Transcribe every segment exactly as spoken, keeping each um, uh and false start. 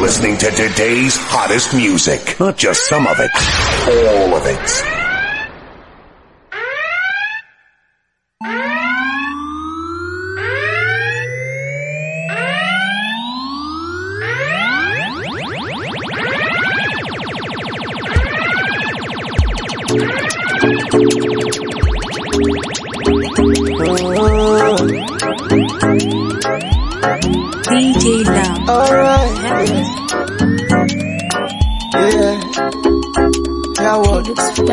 listening to today's hottest music. Not just some of it, all of it. D J Love. Alright. Yeah. Yeah, what?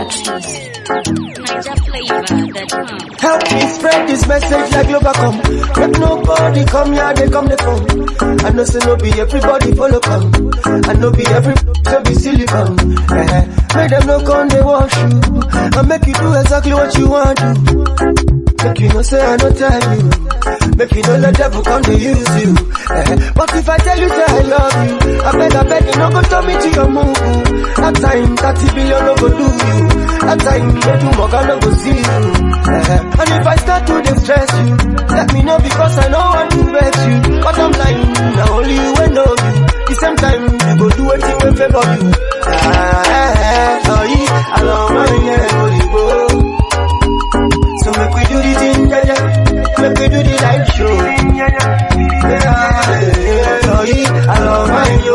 Help me spread this message like Globacom. Make nobody come here, they come the phone. I know say no be everybody follow come. I know be every so be silly come. Eh, make them no come they wash you. I make you do exactly what you want to. Make you no say I don't tell you. Make you no let devil come to use you. Eh, but if I tell you say I love you, I beg I beg you no go turn me to your move. That time thirty billion no go do you. That time you do more I no go see you. Eh, and if I start to distress you, let me know because I know I do vex you. Cause I'm lying, now only you will know you. The same time you go do anything will favor you. Ah, eh, eh, oh yeah, I love my yeah, holy go. So make we do the thing, yeah, yeah. Make we do the live show. Yeah, yeah, oh yeah, I love my yo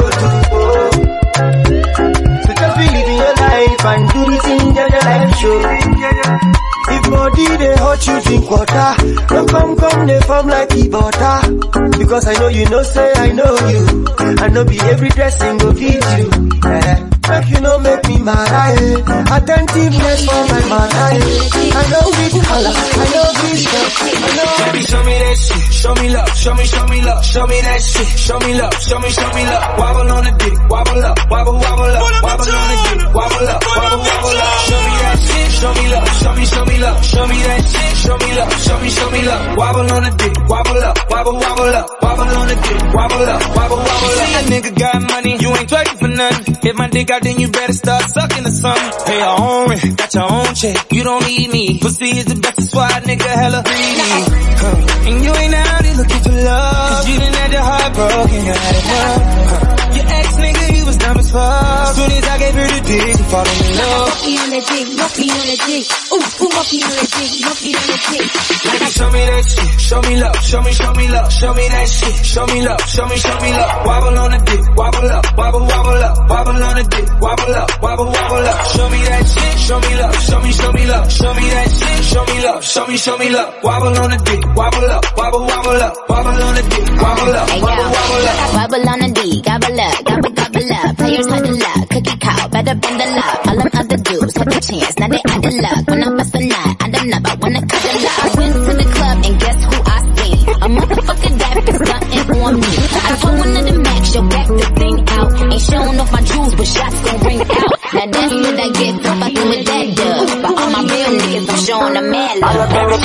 too. So just believe in your life and do the thing, yeah, yeah, live show. If body they hurt you, drink water. Don't come, come, they form like the butter. Because I know you know, say I know you. I know be every dressing go fit you. Yeah. Make you know make me mad, eh. Attentiveness for my man, eh. I know this color, I know this stuff, I know. Baby, show me that shit, show me love, show me, show me love, show me that shit, show me love, show me, show me love. Wobble on the dick, wobble up, wobble, wobble up, wobble on the dick, wobble up, wobble, wobble up. Show me that shit, show me love, show me, show me love, show me that shit, show me love, show me, show me love. Wobble on the dick, wobble up, wobble, wobble up, wobble on the dick, wobble up, wobble, wobble up. See a nigga got money, you ain't twerking for nothing. If my dick out, then you better start sucking or something. Pay your own rent, got your own check, you don't need me. Pussy is the best, that's why a nigga hella greedy. Huh. And you ain't out here looking for love, cause you done had your heart broken, you had enough. Huh. Your ex nigga, he was dumb as fuck. Soon as I gave her the dick, she fall in love. Monkey on the dick, monkey on the dick. Ooh, ooh, monkey on the dick, monkey on the dick. Baby, show me that shit, show me love, show me, show me love, show me that shit, show me love, show me, show me love. Wobble on the dick, wobble up, wobble, wobble up, wobble on the dick, wobble up, wobble, wobble up. Show me that shit, show me love, show me, show me love, show me that shit, show me love, show me, show me love. Wobble on the dick, wobble up, wobble, wobble up, wobble on the dick, wobble up, wobble, wobble up. Wobble on the D, gobble up, gobble, gobble up. Players huddle up, cookie cow, better bundle up. All them other dudes had the chance, now they out of luck. When I bust a nut, I don't know, I wanna cuddle up. I went to the club and guess who I seen? A motherfucker that is stunting on me. I told one of the max, yo, back the thing out. Ain't showing off my jewels, but shots gon' ring out. Now that's what I get for fucking with that dub. But all my real niggas, I'm showing them mad love.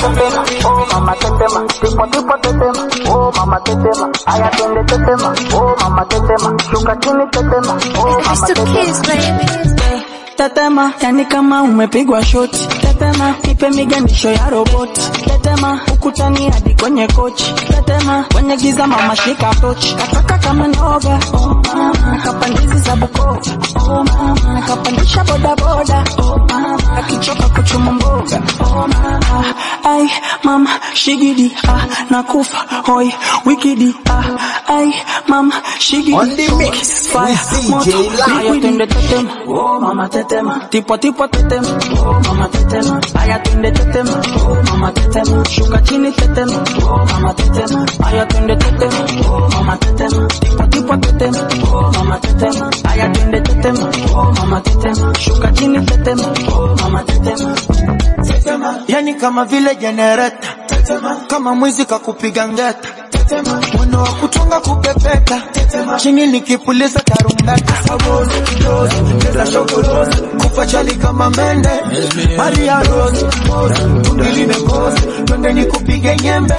Oh mama tetema, tipo tipo tetema. Oh mama tetema, aya twende tetema. Oh mama tetema, shuka chini tetema. Oh mama tetema. Tetema, yani kama umepigwa shoti. Tetema, ipe miganisho ya roboti. Tetema, ukutani hadi kwenye kochi. Tetema, kwenye giza mama shika tochi. Kataka kama noga, oh mama. Kapandizi za Bukoba, oh mama. Kapandisha boda boda, oh mama. Akichoka kuchuma mboga, oh mama. Ay, mama, shigidi, ah, nakufa, hoi, wikidi, ah. Ay, mama, shigidi, on the mix, fire, moto, liquidi. Tetema, oh mama tetema. Tipo tipo tetema, oh mama tetema. Aya twende tetema, oh mama tetema. Shuka chini tetema, oh mama tetema. Aya twende tetema, oh mama tetema. Tipo tipo tetema, oh mama tetema. Aya twende tetema, oh mama tetema. Shuka chini tetema, oh mama tetema. Tetema, yani kama vile generator. Tetema, kama mwizi kakupiga ngeta. Tetema, mwana wa kutunga kupepeta. Tetema, chini nikipuliza tarumbeta. Saboni, rose, pesa shoko rose. Kufa chali kama mende. Maria Rose, tundili mekoze. Twende nikupige nyembe.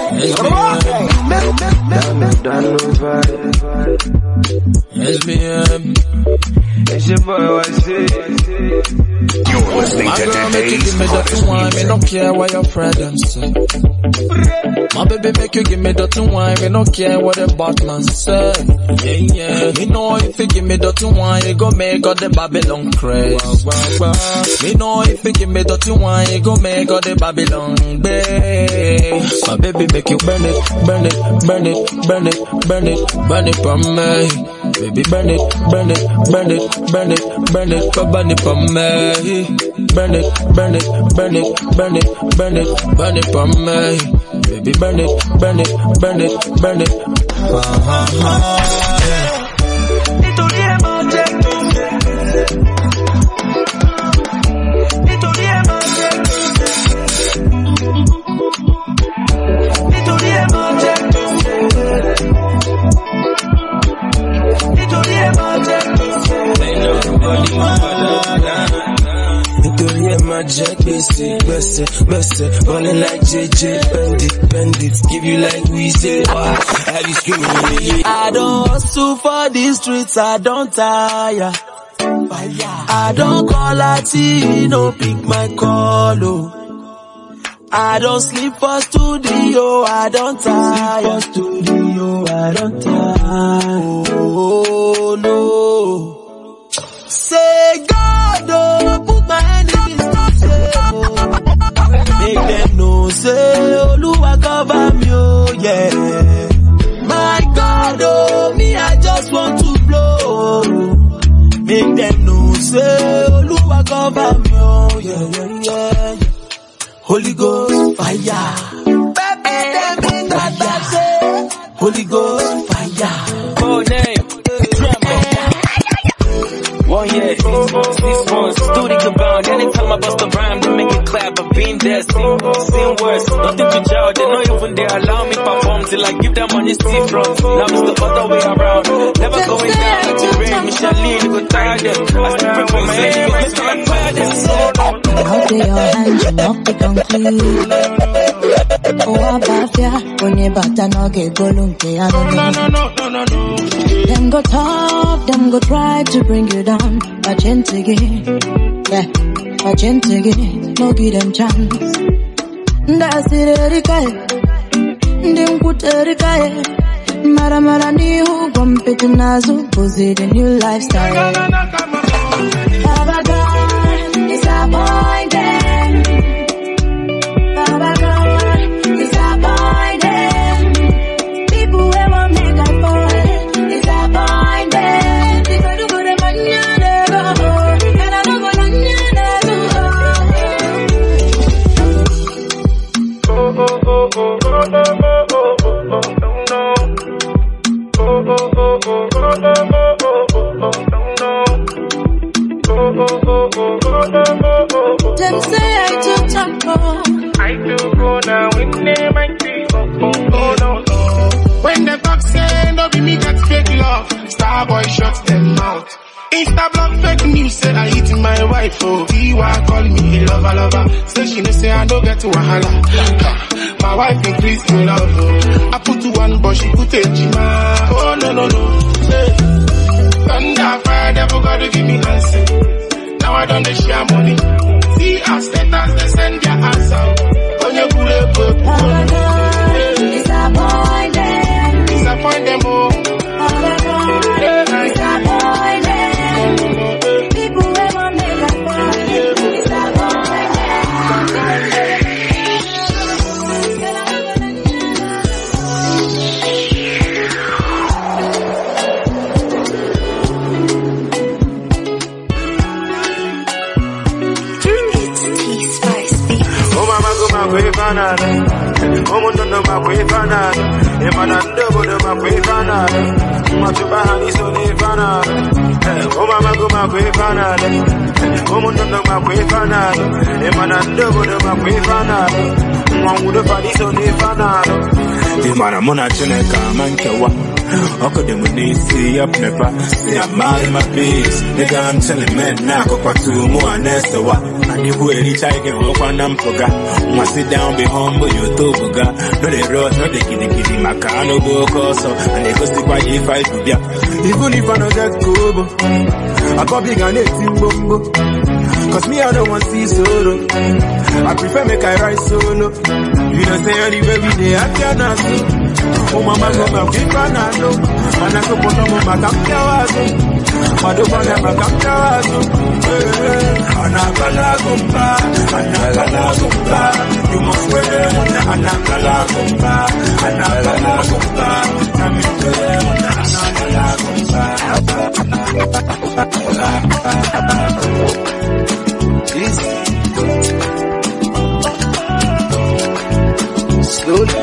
S B M, it's your boy Y C. You're listening to today's hottest music. Me don't care what your friend them say. My baby make you give me dirty wine. Me don't care what the Batman say. Yeah, yeah. Me know if you give me dirty one, you go make all the Babylon craze. Me know if you give me dirty one, you go make all the Babylon babe. My baby make you burn it, burn it, burn it, burn it, burn it, burn it from me. Baby burn it, burn it, burn it, burn it, burn it, burn it from me. Burn it, burn it, burn it, burn it, burn it, burn it from me. Baby burn it, burn it, burn it, burn it. Jack, best, best, best, running like J J, bend it, bend it, give you like we say, wow, have you screaming in the I don't hustle for these streets, I don't tire. I don't call a T, no pick my call, oh. I don't sleep for studio, I don't tire. Sleep for studio, I don't tire. Oh, no. Say God, oh, put my enemies to shame. Make them know, say, Oluwa cover me, oh, yeah. My God, oh, me, I just want to blow. Make them know, say, Oluwa cover me, oh, yeah, yeah, yeah. Holy Ghost, fire. Baby, them in that bad. Holy Ghost, fire. Oh, name. One year, six months, studio bound. Anytime I bust a rhyme, they make it clap. I've been there, seen, seen worse. Nothing to jail, they not even they allow me perform till I give them money see front. Now it's the other way around. Never going down like the rain. Micheline, go tired them. I still pray for my head, you make me like fire them. Out of your hands, you knock it on clean. Oh, about ya, when you batter no get golunke, I don't know. No, no, no, no, no. Them go talk, them go try to bring you down. But gently, yeah, but gently, no give them chance. That's it, Erika. Them good Erika. Mara mara ni hu gumpet nazu, pose the new lifestyle. Baba God, disappointed. Baba God, disappointed. People will want make a point. Disappointed. People do good mañana go, and I don't go mañana go. Oh oh oh oh oh oh oh oh oh. Them say I do tempo. I do go now when they might be. Oh no no. When the talk say no be me get fake love, Starboy shut them out. Insta block fake news say I eat my wife. Oh, Tiwa call me a lover lover. Say she no say I don't get to wahala. My wife increase in love. Oh. I put to one but she put a jima. Oh no no no. Say, thunder fire devil gotta give me answer. Now I don't share money. See our status, they send their answer. On your bullet, disappoint them. Disappoint them, oh. Disappoint them. People ever make a point. Disappoint Omundo makwefana, emanando bodo makwefana, matubahani so nefana. Oma mago makwefana, omundo makwefana, emanando bodo makwefana, mamudo fani so nefana. Imana mona cheneka mankewa. Oko de munisi up never. See I'm mad in my face. Nigga I'm telling men now go back to more honest wa. And you really try get work on them poga. Must sit down be humble you to poga. No they rot, no they kitty kitty makano go koso. And they go stick by you fight with ya. Even if I don't get kobo, I go big and eighteen bombo. Cause me I don't want to see solo. I prefer make I ride solo. You don't say anyway we dey at your nasu. Uma mago makifanano. Manako poto mo makamkia wazo. Madubana makamkia wazo. Anakala kumba, anakala kumba. You must wear one. Anakala kumba, anakala kumba. Nami wear one. Anakala kumba. Easy. Slowly.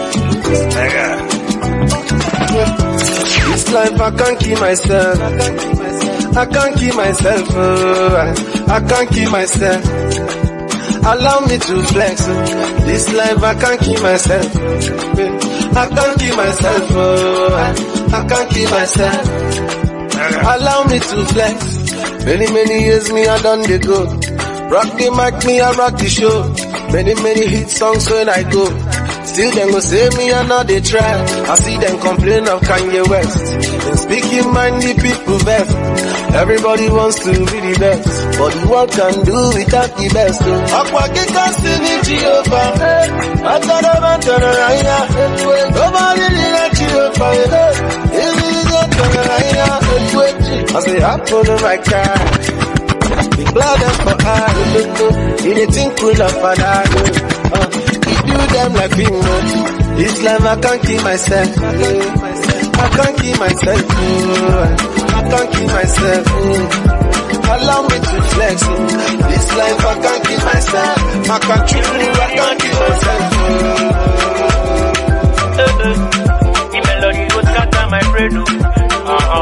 This life I can't keep myself. I can't keep myself. Uh, I can't keep myself. Allow me to flex. Uh, this life I can't keep myself. I can't keep myself. Uh, I can't keep myself. Allow me to flex. Many many years me I done the go. Rock the mic, me I rock the show. Many many hit songs when I go. Still them go say me and now they try. I see them complain of Kanye West. And speaking mind the people best. Everybody wants to be the best, but the world can do without the best. Nobody let you I say I put on my car. Be glad for her. In a thing full of fun. Do them like people. This life I can't keep myself. I can't keep myself. I can't keep myself. Allow me to flex. This life I can't keep myself. I can't keep, I can't keep myself. The melody was cut on my brain. Uh-huh.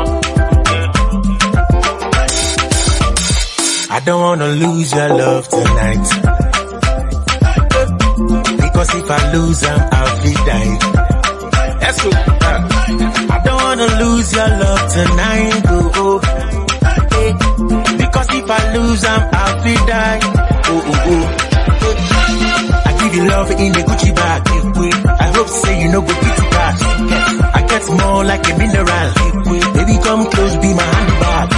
I don't wanna lose your love tonight. Cause if I lose, I'm out to die. That's cool. Uh, I don't wanna lose your love tonight, oh, oh. Hey. Because if I lose, I'm out to die. Oh, oh, oh. I give you love in the Gucci bag. I hope to say you know go pity back. I get more like a mineral. Baby, come close, be my handbag.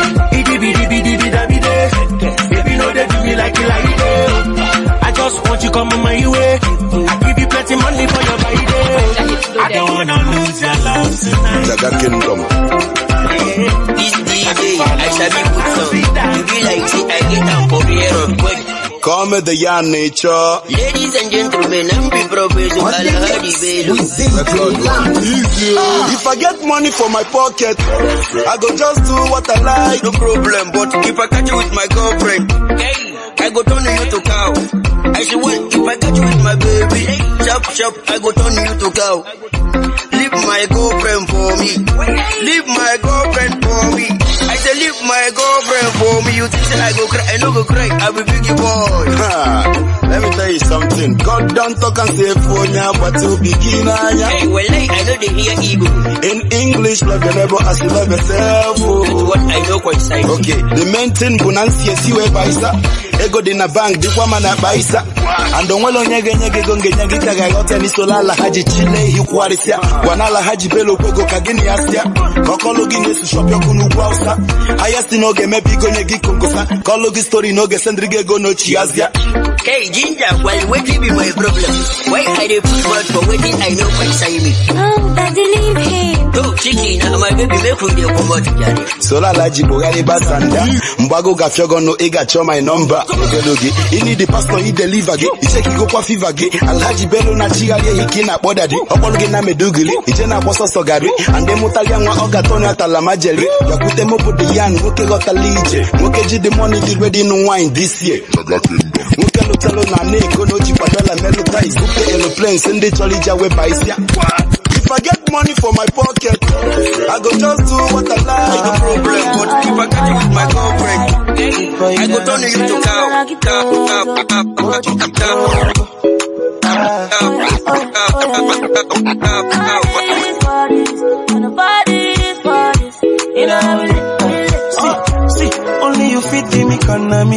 Baby, know they do me like you like it. I just want you come on my way. I give you plenty money for your body. I don't wanna lose your love tonight. Jaga Kingdom. This D J, I shall be good song. You be like, see, I get down for the air of God. Come the young nature. Ladies and gentlemen, I'm the professor Alhadi Bello. If I get money for my pocket, I go just do what I like. No problem, but if I catch you with my girlfriend, hey, I go turn you to cow. I say, well, if I catch you with my baby, chop chop, I go turn you to cow. Leave my girlfriend for me. Leave my girlfriend for me. I say, leave my girlfriend for me. You think I go cry? I no go cry. I be biggie boy. Let me tell you something. God don't talk and say for ya, but to begin anya. Hey, well, I know they hear ego. In English, love your neighbor as you love yourself. Oh. That's what I know quite side. Okay, the main thing bunansi yesi we baisa. Ego di na bank, di kwa mana baisa. Ando mwelo nyege nyege gonge nyege kaga yote ni solala haji chile hikuwarisia. Wanala haji belo kwego kagini asia. Kokolo gine su shop yokunu kwausa. Hayasti noge mepi gonye gikongosa. Kolo gi story noge sendrige go no chiazia. Hey Ginger, well waiting be my problem. Why I dey put word for waiting I know quite say me. Oh, daddy leave him. Oh, chicken, now my baby make we dey come out jare. Solala jibogari basanda. Mbago gafyogo no ega cho my number. Ogelogi, ini the pastor he deliver ge. Icheki go kwa fever ge. Alhaji Bello na chigali hiki na boda de. Okologi na medugili. Ije na boso sogari. Ande mutalia nwa oga toni atala majeli. Yakute mo put the yan. Moke got a lije. Moke ji the money the ready no wine this year. Moke lo telo na neko no ji padola melo ties. Moke aeroplane sende choli jawe baisia. If I get money for my pocket, I go just do what I like. No problem, but if I catch you with my girlfriend, I go turn you to cow. Cow, cow, cow, cow, See, see, only you fit the me economy.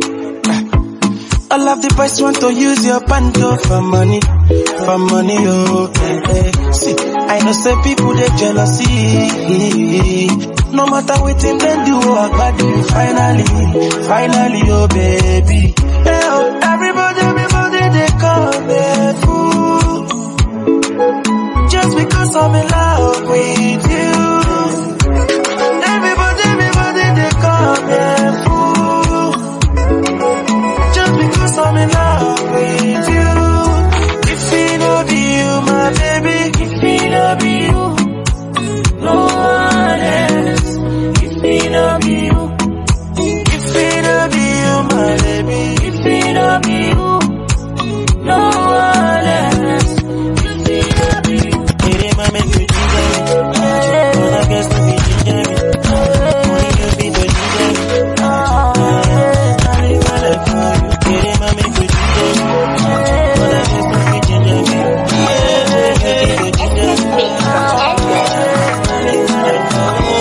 All of the boys want to use your panto for money, for money, oh, hey, hey. See, I know some people they jealousy. No matter what them they do, I got you finally, finally, oh baby. Hey, oh, everybody, everybody they call me fool. Just because because I'm in love with you. Everybody, everybody, they call me a fool. Just because I'm in love with you. If it not be you, my baby, if it not be you, no one else. If it not be you, if it not be you, my baby, if it not be you, no one else. If it not be you, it ain't my make you ginger me. When I guess to be ginger me, only you be the ginger me. I live my life for you. It ain't my make you ginger me. When I guess to be ginger me, yeah, you be the ginger me. I live my life for you.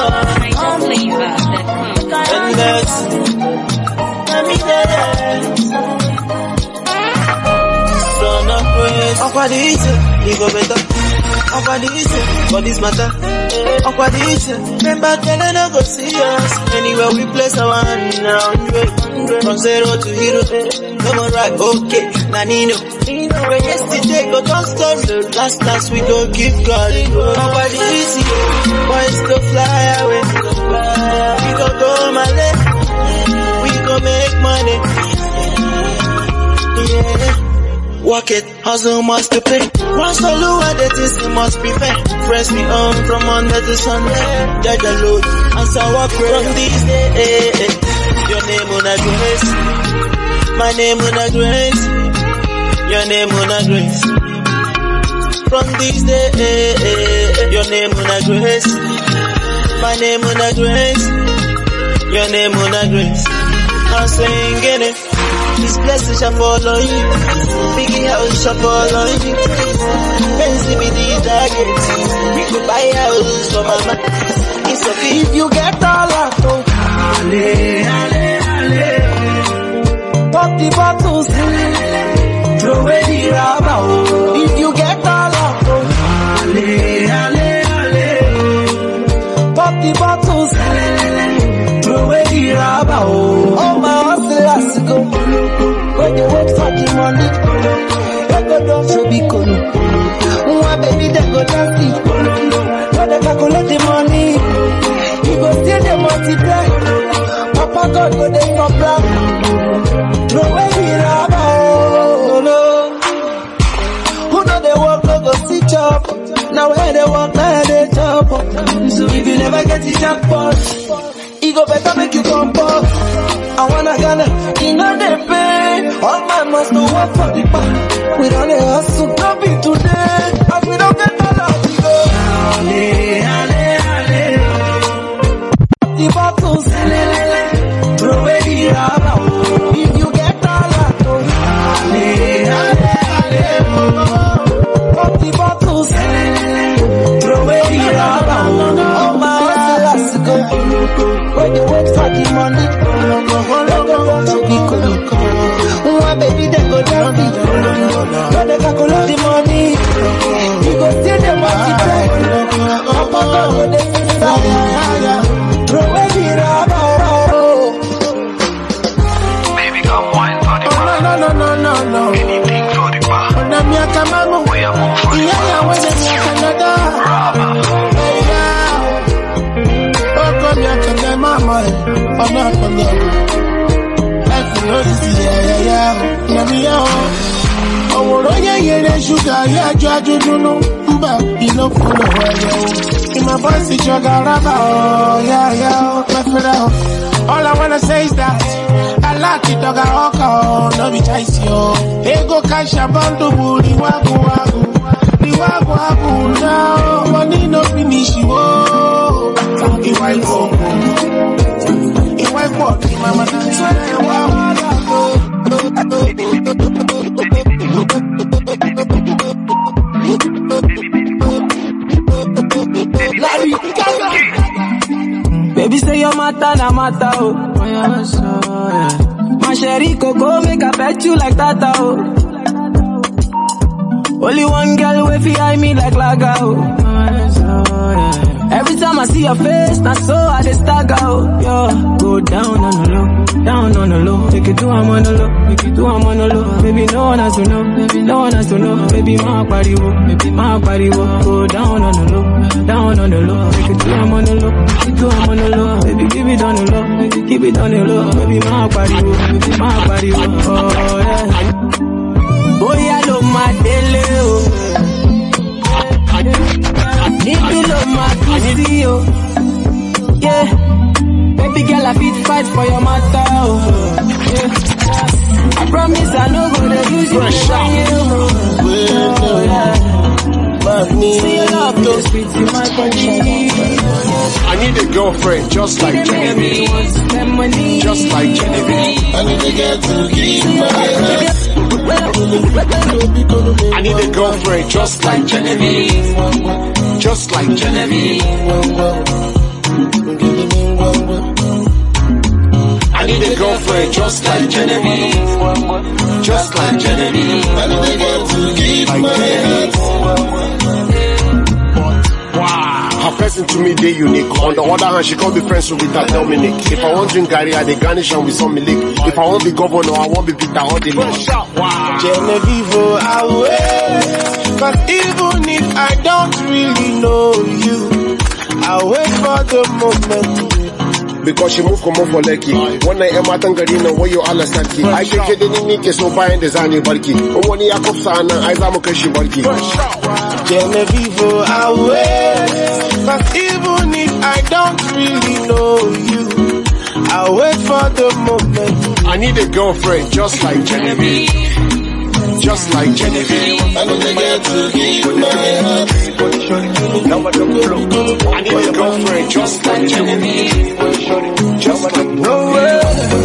And that's son of praise. Up at the you go better. Up at the for this matter. Up at the remember telling I go see us. Anywhere we place our hand now. From zero to hero. No more right, okay. Nanino. When yesterday go just turn the last last we go give God. Up at the easy. Boys go fly away. We go go my leg. We go make money. Yeah. Work it, hustle must to pay. Once all over the things you must prepare. Press me on from under to Sunday. Judge the Lord, answer what from these days. Your name on a grace. My name on a grace. Your name on a grace. From these days. Your name on a grace. My name on a grace. Your name on a grace. I'm singing it. This blessing shall follow you. Biggie house shall follow you. Fancy me the target. We could buy a house for mama. It's okay if you get all out. Oh, ale, ale, ale. Pop the bottles. Throw away the rubber. If you get all out. Oh, ale, ale, ale. Pop the bottles. Throw away the rubber. Oh, my hustlers go. When they wait for the money, they go down to be cool. One baby, they go dancing. When they calculate the money, you go see them multiply. Papa God go there for black. Throw away the rubber. Who know they walk, no go see chop. Now where they walk, now they chop. So if you never get the jackpot, it go better make you come up. I wanna gonna, you know they pay. All my must to work for the bank. We don't let hustle, don't be today. And we don't get all of the go. Ale, ale, ale. The bottles, throw away the rubber. If you get all of those. Ale, ale, ale. Pop the bottles, throw away the rubber. All my hustlers go. When they wait for the money, so be cool. One baby, they go down the when they calculate the money, you go see them multiply. Papa God go there inside. Throw away the rubber. Baby, come wine for the bar. No, no, no, no, no. Anything for the bar. When I'm here, come on. We are more for the bar. Yeah, when I'm here, Canada. Hey, yeah. Oh, come here, come here, mama. Oh, no, come here. Yeah, yeah, yeah, yeah, yeah. Oh, yeah, yeah, yeah, sugar, yeah, judge, you know, but you know, for the way. In my voice, it's your garaba, oh, yeah, yeah, all I wanna say is that I like it, dog, I walk on, no, be chase you. Hey, go cash a bundle, the wago, wago, the wago, wago, now, money no finish you, oh, if I go, if I walk, in my mother, so I walk. Baby say your mata na mata oh. My sherry coco make I pet you like that oh. Only one girl way fi eye me like laga oh. Every time I see your face, that's so I just stagger oh. Yo, go down on the low, down on the low. Take it to I'm on the low. Make it to I'm on the low. Baby, no one has to know. Baby, no one has to know. Baby, my body wo. Baby, my body wo. Go down on the low. Down on the low. Take it to I'm on the low. Take it to I'm on the low. Baby, keep it on the low. Baby, keep it on the low. Baby, my body wo. Baby, my body wo. Oh, yeah. Boy, I love my daily, oh. If you love my pussy, oh. Yeah. Baby girl, I fit fight for your matter, oh. Yeah. I promise I no gonna use you for you, oh. Yeah. See your love, those sweet in my body. I need a girlfriend just like Genevieve. Just like Genevieve. I need a girl to give my heart. I need a girlfriend just like Genevieve. Just like Genevieve. I need a girlfriend just like Genevieve. Just like Genevieve. I need a girl to give my heart. Her person to me, they unique. On the other hand, she can't be friends with Peter Dominic. If I want drink Gary, I they garnish and with some milk. If I want be governor, I want be Peter Odile. Wow. Genevieve, I wait. Cause even if I don't really know you, I wait for the moment. Because she move come for lucky. One night Emma Tangarina, where you all saki. I can get any nigga so buy and design barky. One year cops and I am a cash barky. Genevieve, I wait. Cause even if I don't really know you, I wait for the moment. I need a girlfriend just like Genevieve. Just like Genevieve. I need a girl to give my heart. I need a girlfriend just like Genevieve. Just like no way.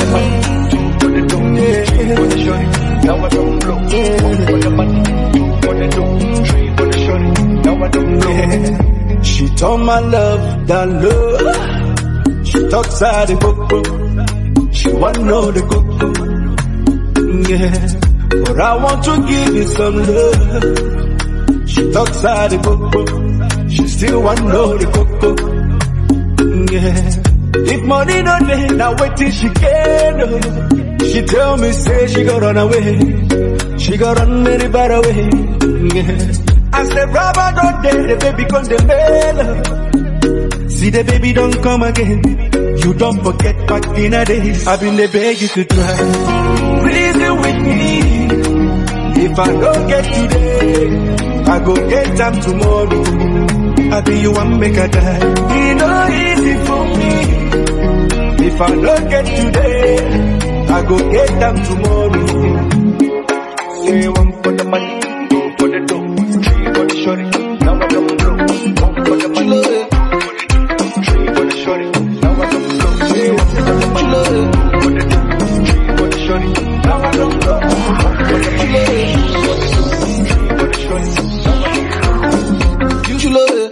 She told my love that love. She talks out the book. She want to know the cook. Yeah. But I want to give you some love. She talks out the book. She still want to know the cook. Yeah. If money no day, now wait till she can. She tell me, say she got run away. She got run very far away. Yeah. I said, rubber don't day, the baby come the mail. See the baby don't come again. You don't forget back in the days. I've been the beg you to try. Reason with me. If I don't get today, I go get them tomorrow. I be you one make a die. It no easy for me. If I don't get today, I go get them tomorrow. Say one for the money, two for the dough, three for the shorty. Now I don't blow. One for the money, three for the shorty. Now I don't blow. Say one for the money, two for the dough, three for the shorty. Now I don't blow. One for the money, three for the shorty. Now I don't blow. You should love it.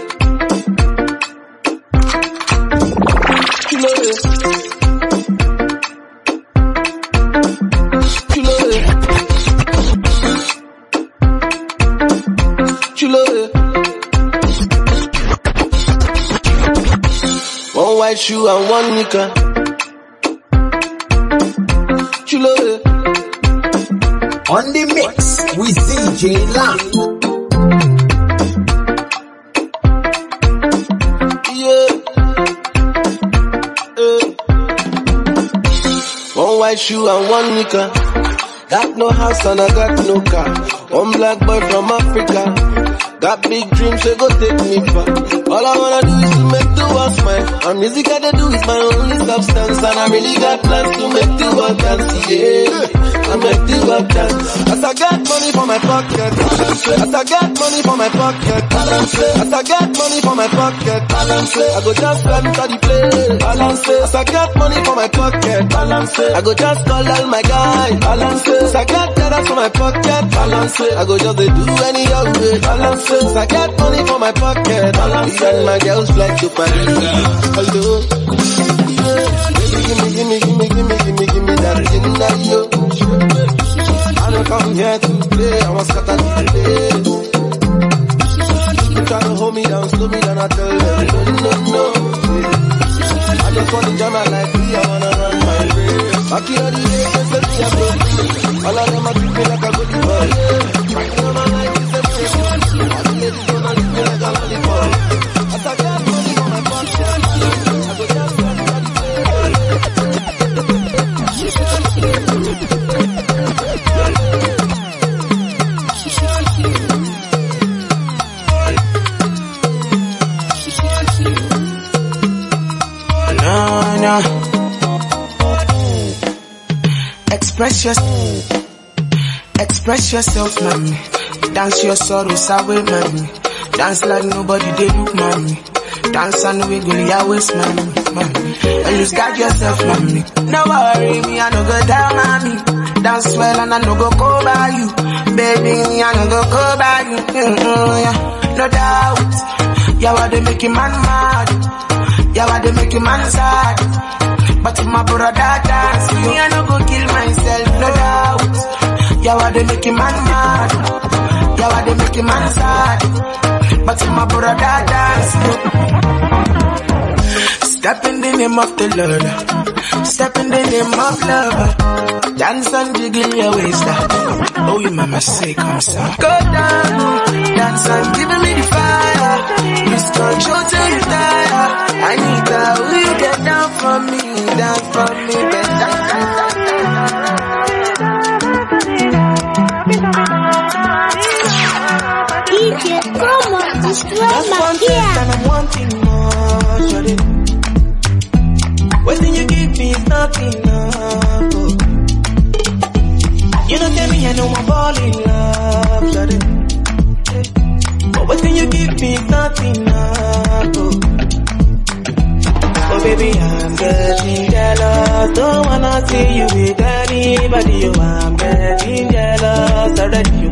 One white shoe and one nika. Chulo. On the mix with D J Lam. Yeah. Uh. One white shoe and one nika. Got no house and I got no car. One black boy from Africa. Got big dreams, they go take me far. All I wanna do is to make the world smile. And music I do is my only substance. And I really got plans to make the world dance, yeah. I make the world dance. As I got money for my pocket, as I got money for my pocket, as I got money for my pocket, I go just spend to the play, balance. As I got money for my pocket, I go just call all my guys, balance. As I got dollars for my pocket, balance. I go just do any other way, balance. I got money for my pocket, balance. And my girls fly to Paris. Hello, yeah. Baby, give me, give me, give me, give me, give me, give me that thing that you. I don't come here to play, I was scatter the place. You try to hold me down, slow me down, I tell them no, no, no. I just want to jam my life free, I wanna run my race. I Back in the day, just let me have all of them are treat me like a good boy. Right now my life is a shame. All the ladies gonna leave me like a lollipop. As I got money on my conscience, I go down to everybody No, no. Express yourself, express yourself, mommy. Dance your sorrows away, mommy. Dance like nobody they look, mommy. Dance and wiggle your waist, mommy, mommy. And you got yourself, mommy. No worry, me I no go down, mommy. Dance well and I no go go by you, baby. Me I no go go by you, mm-hmm, yeah. No doubt. Yeah, what they making man mad? Yeah, what they making man sad? But if my brother dance, me I no go kill myself, no doubt. Yeah, what they making man mad? Yeah, what they making man sad? But if my brother dance, step in the name of the Lord, step in the name of love, dance and jiggle your waist. Oh, you mama say come so. Go down, dance and give me the fire. Lose control till you tire. I need that, will you get down for me, down for me, better. D J, come on, destroy my ear. And I'm wanting more, shawty. What you give me is not enough. Oh. You don't tell me I know I'm falling in love, shawty. But what you give me is not enough. Oh. Oh baby, I'm getting jealous. Don't wanna see you with anybody. Oh, I'm getting jealous already.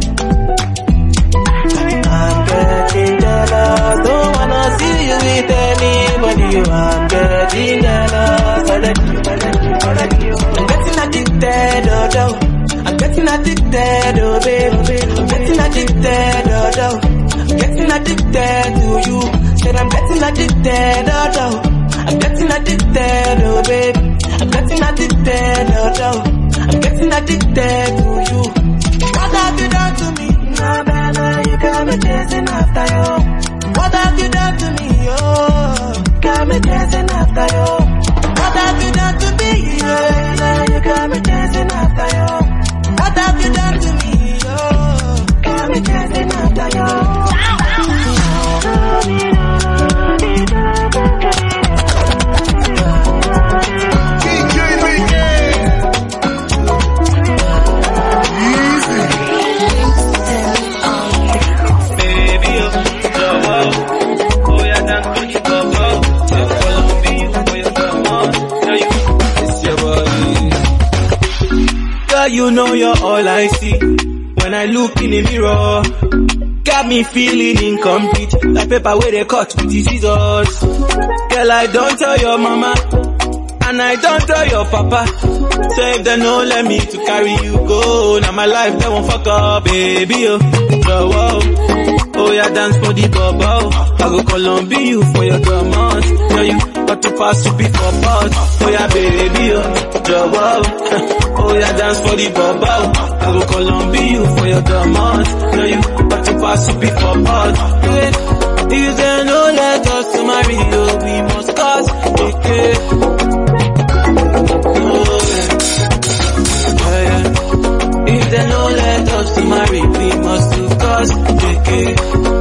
I'm getting jealous. Don't wanna see you with anybody. Oh, I'm getting jealous already. I'm getting addicted, oh, oh. I'm getting addicted, oh baby. I'm getting addicted, oh, oh. I'm getting addicted to you. Said I'm getting addicted, oh, oh. I'm getting addicted, oh baby. I'm getting addicted, oh, oh. I'm getting addicted to you. What have you done to me? Nah, nah, nah, you got me chasing after you. What have you done to me, oh? Got me chasing after you. What have you done to me, oh? Nah, you got me chasing after you. What have you done to me, oh? Got me chasing after you. You know you're all I see when I look in the mirror. Got me feeling incomplete, like paper where they cut with the scissors. Girl, I don't tell your mama, and I don't tell your papa. So if they don't let me to carry you go, now my life they won't fuck up, baby. Oh, oh, oh, oh yeah, dance for the bubble. I go Colombia you for your commands. Tell you got to pass to be for boss. Oh yeah, baby. Oh, oh, oh. Oh yeah, dance for the bubble. I go Colombia you for your commands. Tell you got to pass to be for boss. Yeah. If they don't let us to marry you, we must cause okay. If they don't let us to marry, we must do cause okay.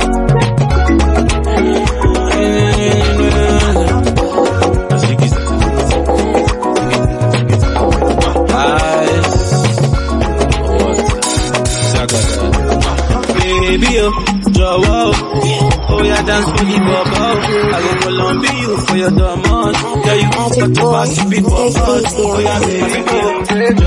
Baby, oh, Joe, oh yeah, dance for the bubble. I go Colombia you for your diamonds. Yeah, you got to pass the people. Oh yeah, baby, oh,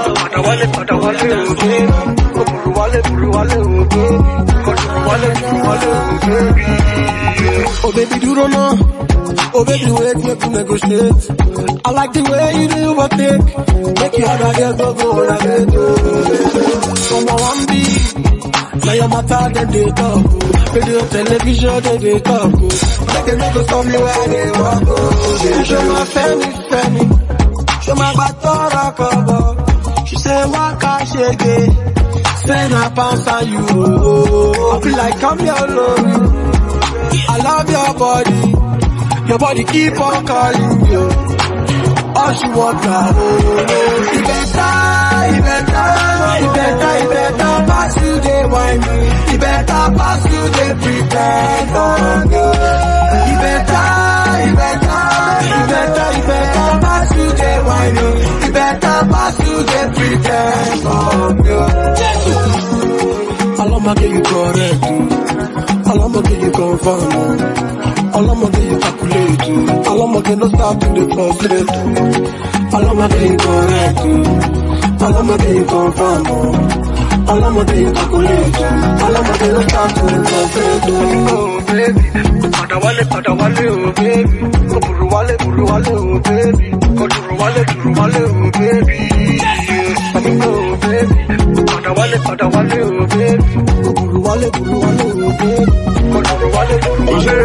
Joe. Oh baby, do don't know. Oh baby, wait, make you negotiate. I like the way you do what take. Make you other girls go go on a date. Someone want me. Now your matter, then they talk. Radio, television, then they talk. Like they never saw me where they walk. Show my family, family. Show my batora, again. Spend a pound on you. I feel like I'm your love. I love your body. Your body keep on calling you. All she want now. It better, it better, it better, it better pass you the wine. It better pass you the pretend on you. It better, it better, it better, it better pass you the wine. It better pass you the pretend on you. I'ma get you correct. I'ma get you confirm. I'ma get you calculate. I'ma get no start in the frustrate. I'ma get you correct. I'ma get you confirm. I'ma get you calculate. I'ma get no start in the frustrate. Oh baby, pada wale, pada wale, oh baby. Buru wale, buru wale, oh baby. Duru wale, duru wale, oh baby. Oh baby, pada wale, pada wale, oh baby. Buru wale, buru wale, oh baby. Duru wale, duru wale.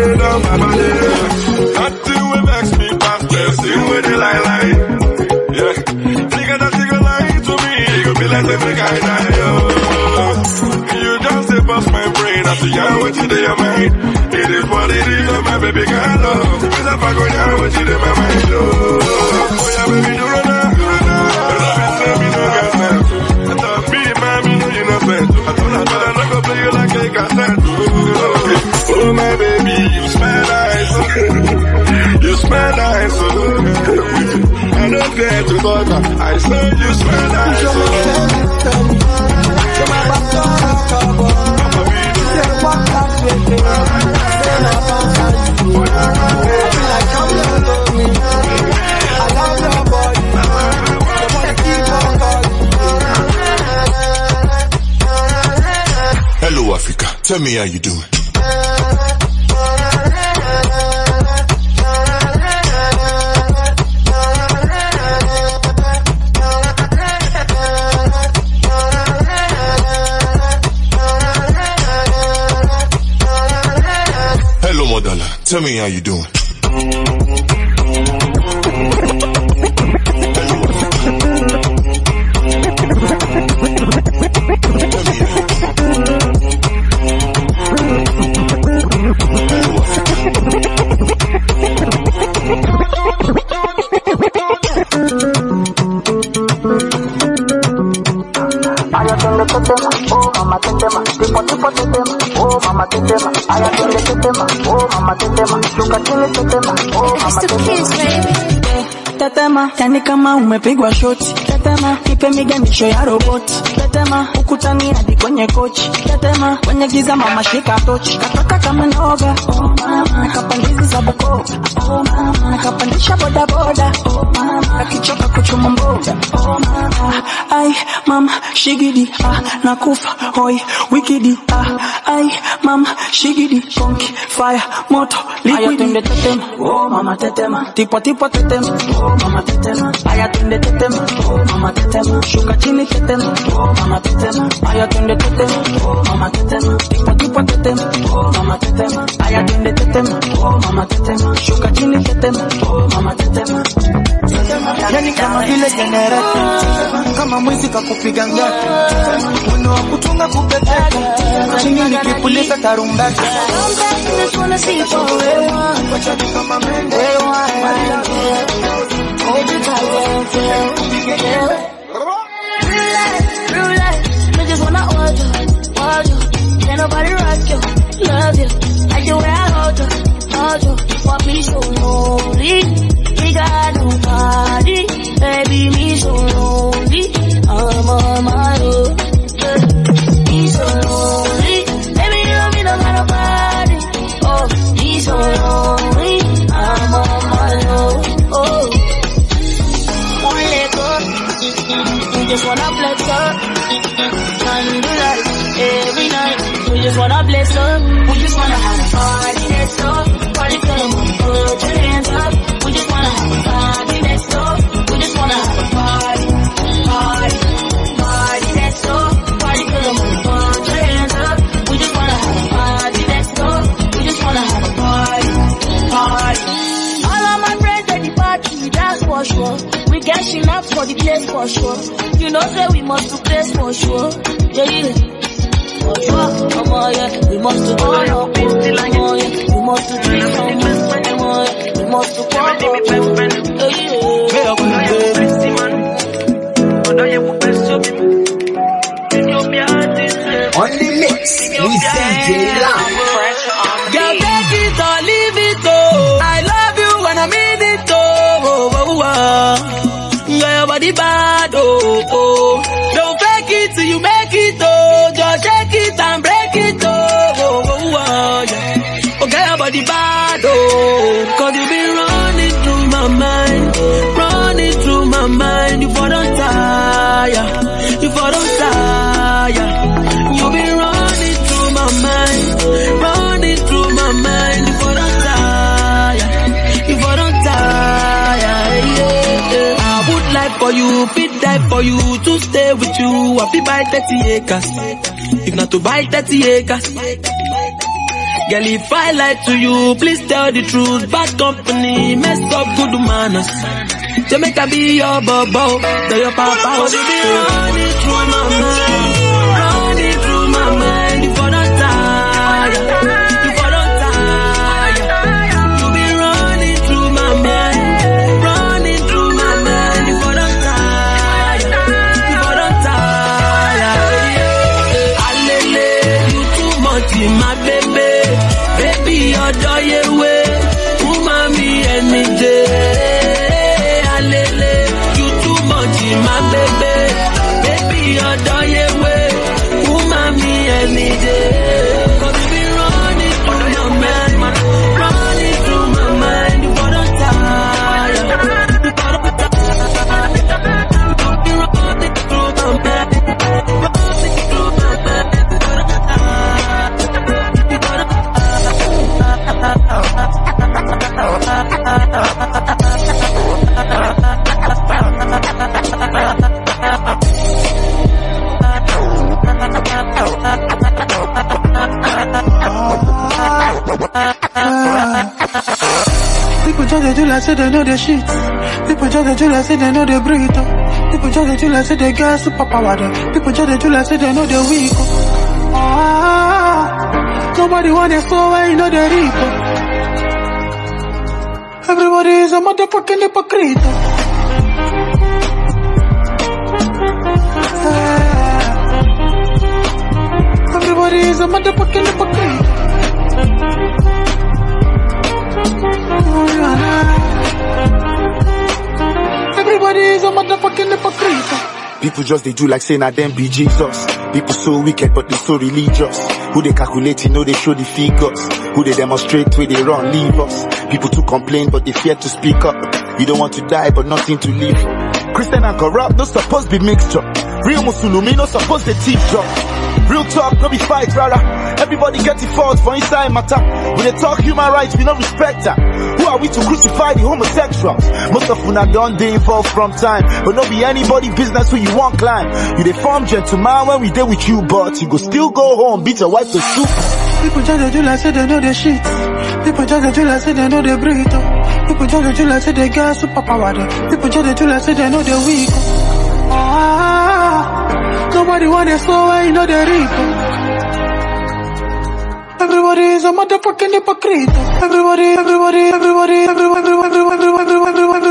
Nothing will vex me past blessing with the lie lie. Yeah, nigga that nigga lie to me, you be like the nigga I die. You just say bust my brain after you what you do your mind. It is what it is, oh my baby girl. Cause if I go down what you do my mind. Oh yeah, baby, do it now. But I been saying me no get sense. I thought me, man, me no innocent. I told her that I'm not gonna play you like a cassette. Oh my baby, you smell nice. You smell nice. I don't care to talk. I say you smell nice. Hello Africa, tell me how you doing. Hello Modala, tell me how you doing. Tetema, yani kama umepigwa shoti. Tetema, ipe miganisho ya roboti. Tetema, ukutani hadi kwenye kochi. Tetema, kwenye giza mama shika tochi. Katoka kama noga, oh mama. Kapandizi za Bukoba, oh mama. Kapandisha boda boda, oh mama. Kakichoka kuchuma mboga, oh mama. Ai, mama, shigidi, ah, nakufa, hoi, wikidi, ah. Ai, mama, shigidi, konki, fire, moto, liquidi. Tetema, oh mama tetema. Tipo tipo tetema, oh mama tetema. Aya twende tetema, oh mama tetema. Shuka chini tetema, oh mama tetema. Aya twende tetema, oh mama tetema. Tipo tipo tetema, oh mama tetema. Aya twende tetema, oh mama tetema. Shuka chini tetema, oh mama tetema. Yani kama ile generator, kama mwizi kakupiga ngati, mwendo wa kutunga kupeteka, chini nikipuliza tarumbeta. Just wanna see you forever. Kama mende, hold you tight, yeah. Real life, real life. Me just wanna hold you, hold you. Can't nobody rock you, love you. Like the way I hold you, hold you. Want me so lonely, we got nobody. Baby, me so lonely, I'm on my own. Me so lonely, baby, you don't mean no got nobody. Oh, me so lonely, I'm on my own. Oh, one leg up, we just wanna flex up. Candlelight, every night, we just wanna bless up. We just wanna have a party that's up. Party till the moon, put your hands up. We just wanna have a party that's up. We just wanna have a party, party, party that's up. Party till the moon, put your hands up. We just wanna have a party that's up. We just wanna have a party, party. All of my friends at the party, that's for sure. We get Yeah, she not for the place for sure. You know say we must do place for sure. Yeah, yeah. For sure, come on, yeah. We must do all our things, come on, yeah. We must do three some moves, come on, yeah. We must do four, four, four. Yeah, yeah. On the mix with D J Lam. Girl, take it or leave it, oh. I love you when I mean it, oh. Oh, oh, oh. Girl, your body bad, oh, oh. Don't fake it till you make it, oh. Just shake it and break it, oh, oh, oh, oh. Yeah. Oh, girl, your body bad, oh. Cause you been running through my mind, running through my mind. You for don't tire, you for don't tire. You been running through my mind, running through my mind. You for don't tire, you for don't tire. Yeah, yeah. I would like for you, fit die for you, to stay with you. I fit buy thirty acres, if not to buy thirty acres. Girl, if I lie to you, please tell the truth. Bad company, mess up good manners. Jamaica be your bubble, tell your papa what you be running through my mind, running through my mind. You for don't tire, you for don't tire. You be running through my mind, running through my mind. You for don't tire, you for don't tire. Alele, you too much in my baby, baby your joy away, umami any day. My baby, baby, you're dying away. Umami any day. Cause you be running through my mind, running through my mind. You for don't tire, you for don't tire. You be running through my mind, running through my mind. You for don't People just do like say they know the shit. People just do like say they know the breathe. People just do like say they got super power. People just do like say they know the weak. Ah, nobody want to slow where you know the reaper. Everybody is a motherfucking hypocrite. Ah, everybody is a motherfucking hypocrite. Everybody is a motherfucking hypocrite. People just they do like saying that them be Jesus. People so wicked but they so religious. Who they calculate, you know they show the figures. Who they demonstrate where they run, leave us. People to complain but they fear to speak up. You don't want to die but nothing to live for. Christian and corrupt, no supposed be mixture. Real Musulumi, no supposed they teeth drop. Real talk, no be fight, rather. Everybody get the fault for inside matter. When they talk human rights, we don't respect that. Who are we to crucify the homosexuals? Most of una don't they involve from time. But no be anybody business who you want climb. You they form gentleman when we there with you, but you go still go home, beat your wife to soup. People just do like say they know the shit. People just do like say they know the breathe. People just do like say they got super power. People just do like say they know the weak. Ah, nobody want to slow where you know the reaper. Everybody is a motherfucking hypocrite. Everybody, everybody, everybody, everybody, everybody, everybody, everybody,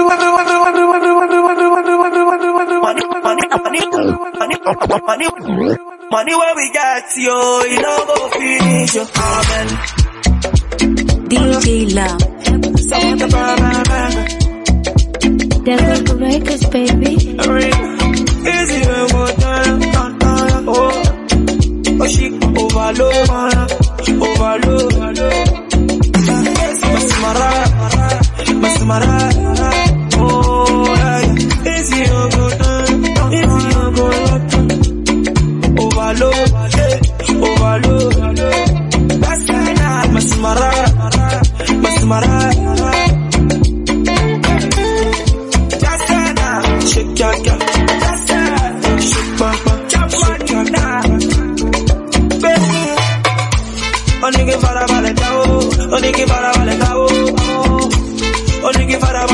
everybody, money where we got yo, you know go finish your amen. D J Lam. Devil Records, baby. Easy over time, oh, oh she overload, overload. Masmara, masmara, oh yeah. Easy over time, easy over time. Overload, overload. That's right, masmara, masmara. Shake your girl, shake bum bum, shake your girl. Baby, only give for a valentao, only give for a valentao, only give for a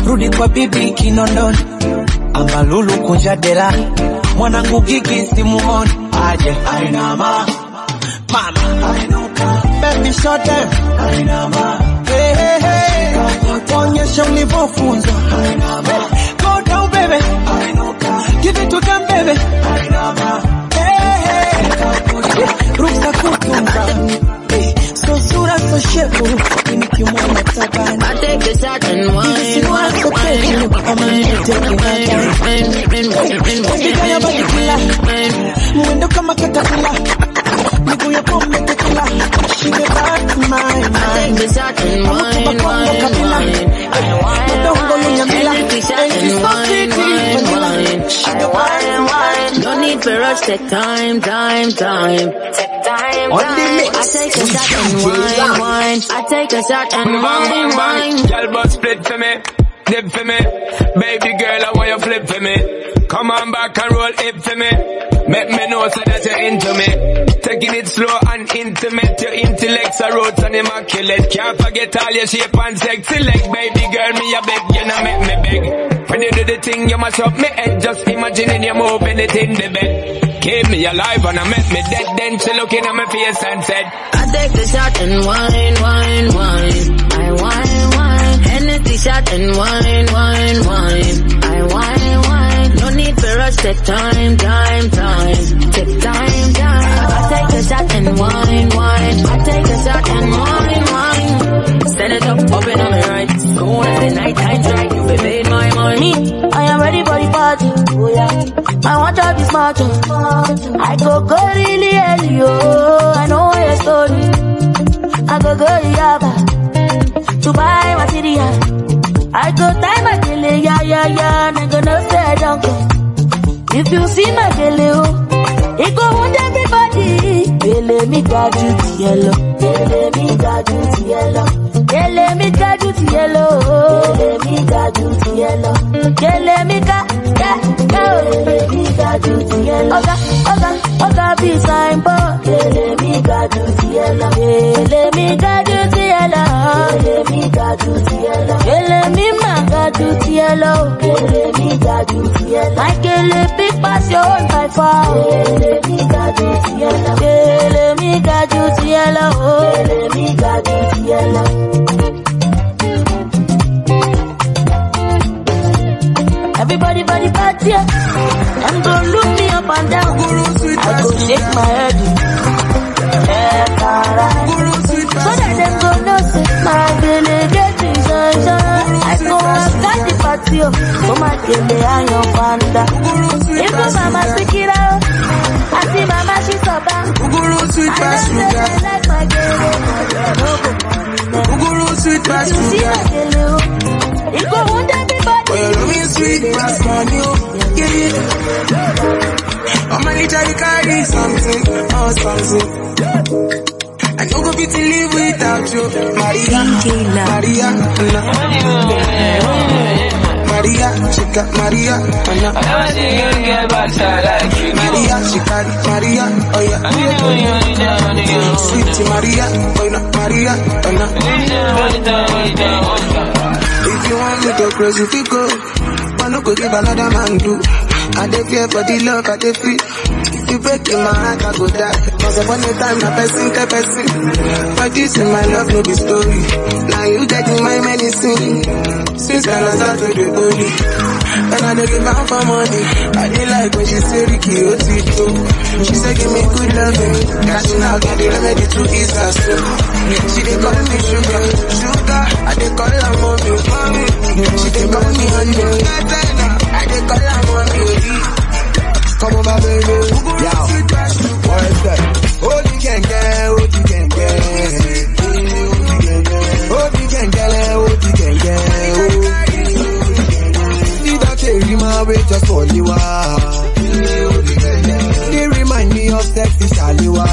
rudi kwa bibi Kinondoni, Ambalulu kunja dela, mwanangu Gigi simuoni, aje ainama, mama ainuka, baby short them, ainama, hey hey hey, onyesha ulivyofunza, ainama, go down baby, ainuka, give it to them baby, ainama, hey hey, ruksa kutunga, so sura so shepu, nikimwona tabani, I take a shot and wine, wine, I'm gonna take it mwendo kama katapila, miguu ya pombe tequila, she get back my mind. I take a shot and wine, wine, wine, I wine, wine, take a shot and wine, wine, wine, I wine, wine. No need for rush, take time, time, time, take time, time. I take a shot and wine, wine, I take a shot and wine, wine. Girl, but split for me, dip for me, baby girl, I want you flip for me. Come on back and roll it for me. Make me know so that you're into me. Taking it slow and intimate. Your intellect's a roots and immaculate. Can't forget all your shape and sexy leg. Baby girl, me a beg, you know make me beg. When you do the thing, you mash up me head. Just imagining you moving it in the bed. Keep me alive and I make me dead. Then she looking at my face and said, I take the shot and wine, wine, wine. I wine, wine. Hennessy shot and wine, wine, wine. I wine, wine. No need for rush, take time, time, time. Take time, time. I take a shot and wine, wine. I take a shot and wine, wine. Stand it up, open on me right. Go as the night time's right. You evade my money. I am ready for the party. Oh yeah. I want all this margin. I go go really early, oh. I know your story. I go go Yaba to buy material. I go tie my gele, yeah, yeah, yeah, and I go no say I don't go. If you see my gele, oh, it go wound everybody. Gele me got you to yellow. Gele me got you to yellow. Gele me got you to yellow. Gele me got you to yellow. Gele me got, yeah, yeah. Gele me got you to yellow. Oga, oga, oga, be sign board. Gele me got you to yellow. Gele me got you to yellow. Gele me got you to yellow. Gele me man got you to yellow. Gele me got you to yellow. My gele big pass your own by far. Gele me got you to yellow. Gele me got you to yellow. Gele me got you to yellow. Everybody body party, yeah. Them go look me up and down. I go shake my head. Yeah, so that them go know say my delegate is sunshine. I go outside the party, so my kele I am panda. If my mama pick it out, I see mama she's so bad. I know say they like my kele. Uguru sweet past you see my kele, it go wound everybody. Oh, you love me sweet past you, yeah, yeah. I'm a little carry something, oh something. I don't go fit to live without you, Maria, Maria, Maria, she got Maria, Anna. Maria, she got it, Maria, oh yeah. Sweet Maria, oh no, Maria, Anna. If you want me to crazy, you go. I no go give another man do. I dey fear for the love I dey feel. If you break in my heart, I go die. Cause upon the time, my person, the person. But this in my love, no be story. Now you getting my medicine. Since I was out to the body. And I don't give out for money. I dey like when she say Ricky Otito. She say give me good loving. Catching out, get the remedy to ease her soul. She dey call me sugar, sugar. I dey call her mommy, mommy. She dey call me honey. I dey call her mommy. Come over, baby. Yo, what is that? Oh, you can get, oh, you can get. Oh, you can get, oh, you can get. See that they remind me just for you are. They remind me of sexy Shaliwa.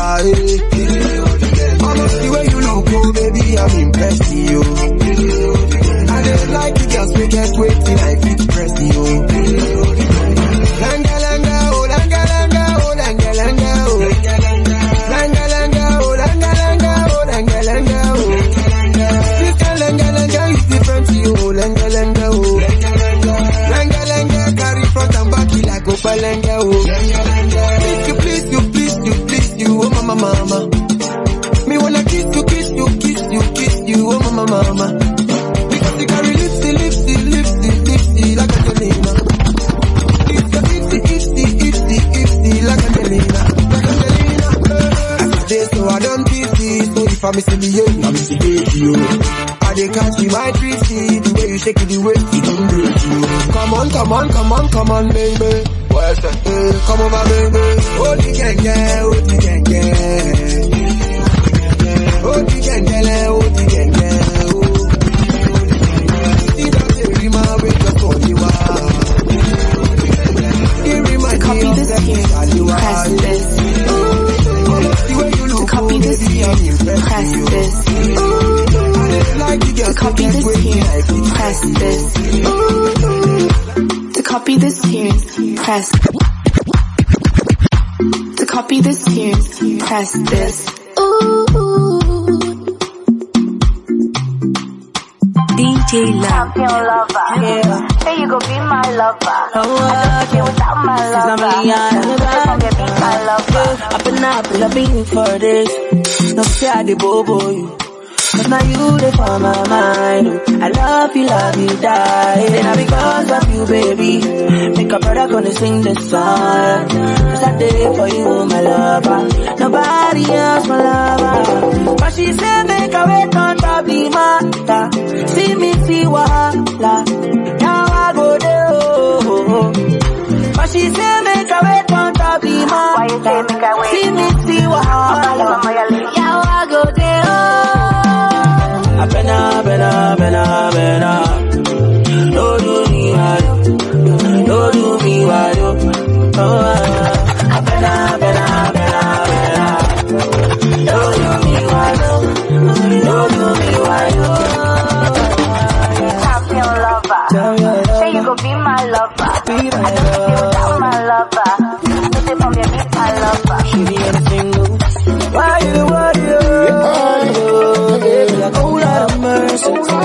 Almost the way you look, oh, baby, I'm impressed with you. I just like you, just make it wait till I fit press you. Langa, langa, oh, langa, langa, oh, langa, langa, oh. Langa, langa, oh, langa, langa, oh, langa, langa, oh. This kind langa, langa is different to you, oh, langa, langa, oh. oh. Please you, please you, please you, please you, oh mama, mama. Me wanna kiss you, kiss you, kiss you, kiss you, oh mama, mama. Because you carry lipsy, lipsy, lipsy, lipsy, like Angelina. It's a ifty, ifty, ifty, ifty, like Angelina, like Angelina. After this, so I don't kiss it, so if I miss the yo, I miss the baby, I dey catch you, my pretty, the way you shake it, the way you don't break you. Come on, come on, come on, come on, baby. What's that? Hey, come over, baby. Oh, you can get, oh, you can get. Oh, you can get, oh, you can get. Oh, see that every man with your body, wow. Give me my copy this here, press this. The way you look, copy this here, press this. To copy this here, press this. To copy this here, press. To copy this here, press this. Ooh. D J Love. Champion lover. Yeah. Say you gon' be my lover. Oh, I don't care without my lover. You gon' be my lover. I've been up, I've been for this. No fear the bobo you. Cause now you dey for my mind. I love you, love you, die. And I because of you, baby. Make a brother gonna sing this song. Cause I did for you, my lover. Nobody else, my lover. But she said make a wait on top the matter. See me, see wahala. Now I go there, oh, oh, oh. But she said make a wait on top the matter. See me, see wahala. Now I go there, oh. Bena, bena, bena, bena. No do me why, no do me why, oh. Bena, bena, bena, bena. No do me why, no do me why, oh. Champion lover. Say you gon' be my lover. I don't care without my lover. You say from your beat, my lover. She be anything new. Why you, why you? Mercy, if you didn't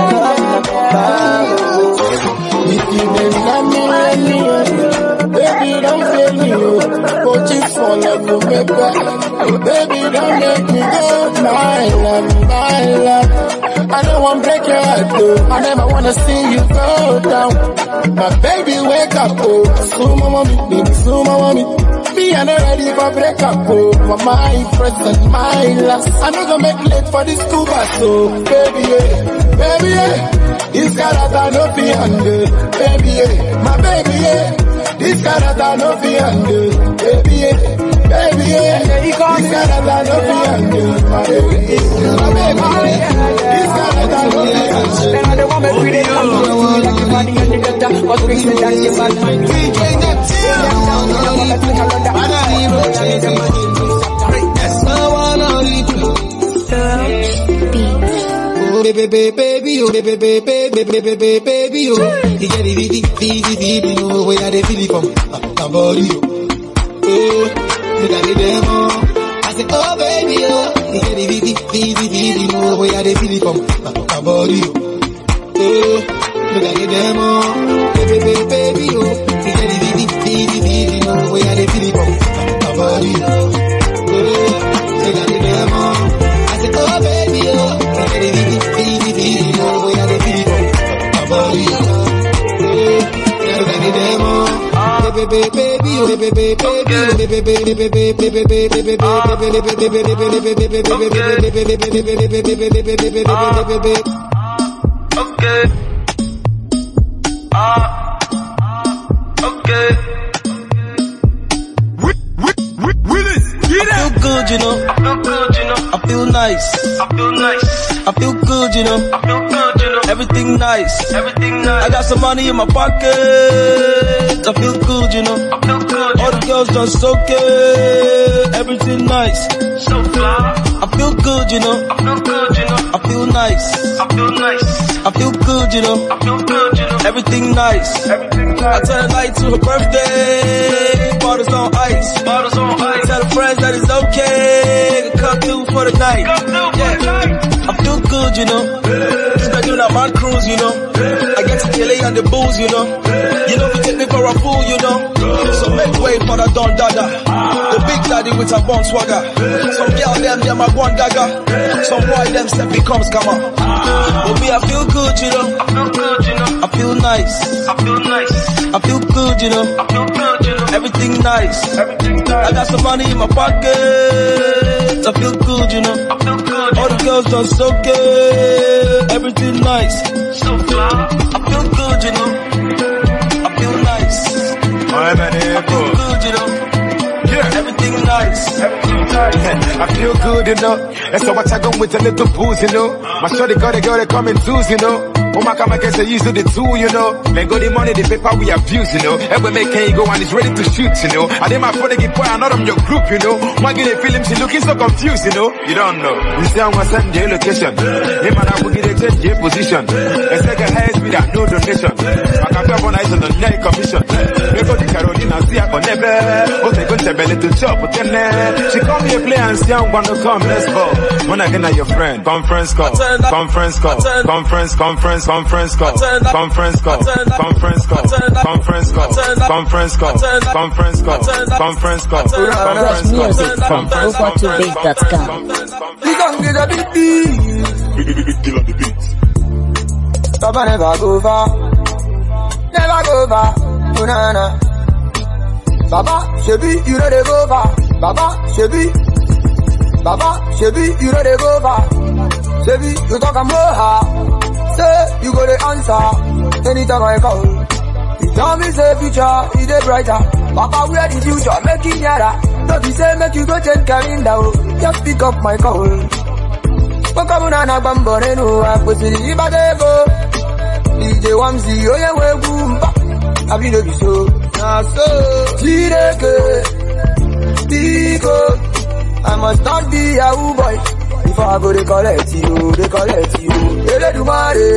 love me, let me, baby, don't fail me, but it's for love to make back, baby, don't make me go, my love, my love, I don't want to break your heart, though, I never want to see you go down, but baby, wake up, oh, sumo mommy, baby, sumo mommy, me, I'm not ready for break up, oh, for my present, my last, I'm not gonna make late for this school bus, so, baby, yeah. Baby, yeah, this character no be handle. Baby, yeah, my baby, yeah, this character no be handle. Baby, yeah, baby, yeah, this character no be handle. My baby, yeah, my baby, yeah, this character no be handle. Then I don't want to be the one like your body and the gutter, but brings me down your bad mind. We can't get down, baby, baby, baby, oh, baby, baby, baby, baby, baby, baby, oh. You get the V D, V D, V D, oh, where are they feeling from? My body, oh. Oh, you got the demo. I said, oh, baby, oh. You get the V D, V D, V D, oh, where are they feeling from? My body, oh. Oh, you got the demo. Baby, baby, baby, oh. You get the V D, V D, V D, oh, where are they feeling from? My body, oh. Oh, you got the demo. I said, oh, baby, oh. Baby, baby, baby, baby, baby, okay. Ah, okay. I feel good, you know. I feel good, you know. I feel nice. I feel nice. I feel good, you know. I feel good, you know. Everything nice. Everything nice. I got some money in my pocket. I feel good, you know. I feel good. All the girls just so good. Everything nice. So fly. I feel good, you know. I feel good, you know. I feel nice. I feel nice. I feel good, you know. I feel good, you know. Everything nice. Everything nice. I tell a night to her birthday. Bottles on ice. Bottles on ice. Tell her friends that it's okay. Come through for the night. Come through for the night. I feel good, you know. Just like doing that man cruise, you know. I get to L A and the booze, you know. You know, you take me for a fool, you know. So make way for the Don Dada, the big daddy with a bone swagger. Some girl them, yeah, my one gaga. Some boy them step becomes gamma. But me, I feel good, you know. I feel good, you know. I feel nice. I feel nice. I feel good, you know. I feel good, you know. Everything nice. Everything nice. I got some money in my pocket. I feel good, you know. I feel good. All the girls done so good. Everything nice. So fly. I feel good, you know. I feel nice. I'm an I feel good, you know. Yeah. Everything nice. Everything nice. I feel good, you know. That's how I go with a little booze, you know. My shorty got a girl that come in twos, you know. Oh my God, my guess they used to the tool, you know. Then go the money, the paper we abuse, you know. And we make can you go and it's ready to shoot, you know. And then my phone get point, I'm not on your group, you know. One get a film, she looking so confused, you know. You don't know. You see, I'm gonna send your location. Him and I will get a change your position. A second hands with that no donation. I can be on ice on the night commission. We go to Carolina, see I can never. Oh, they go to belly to chop, but then she come here play and see I'm gonna come, let's go. When I get your friend, conference call, conference call, conference, conference. Conference call, conference call, conference call, conference call, conference call, conference call, conference call, Plus music from four four two beat dot com. We gon' get a big beat. Big, big, big deal on the beat. Papa never go far, never go far, oh na na. Baba, shebi, you know they go far. Baba, shebi, Baba, shebi, you know they go far. Shebi, you talk a more. Say, you go to answer anytime I call. You tell me say future, it is brighter. Papa, where the future, make it nearer. Don't you say make you go change calendar. Just pick up my call. Pokamuna na bambo nenu, I put it in the go. D J Wamsi, oh yeah, we boom. I be the show. Now so, Chireke, Biko. I must not be a woo boy. If I go, they collect you, they collect you. Ele do mare,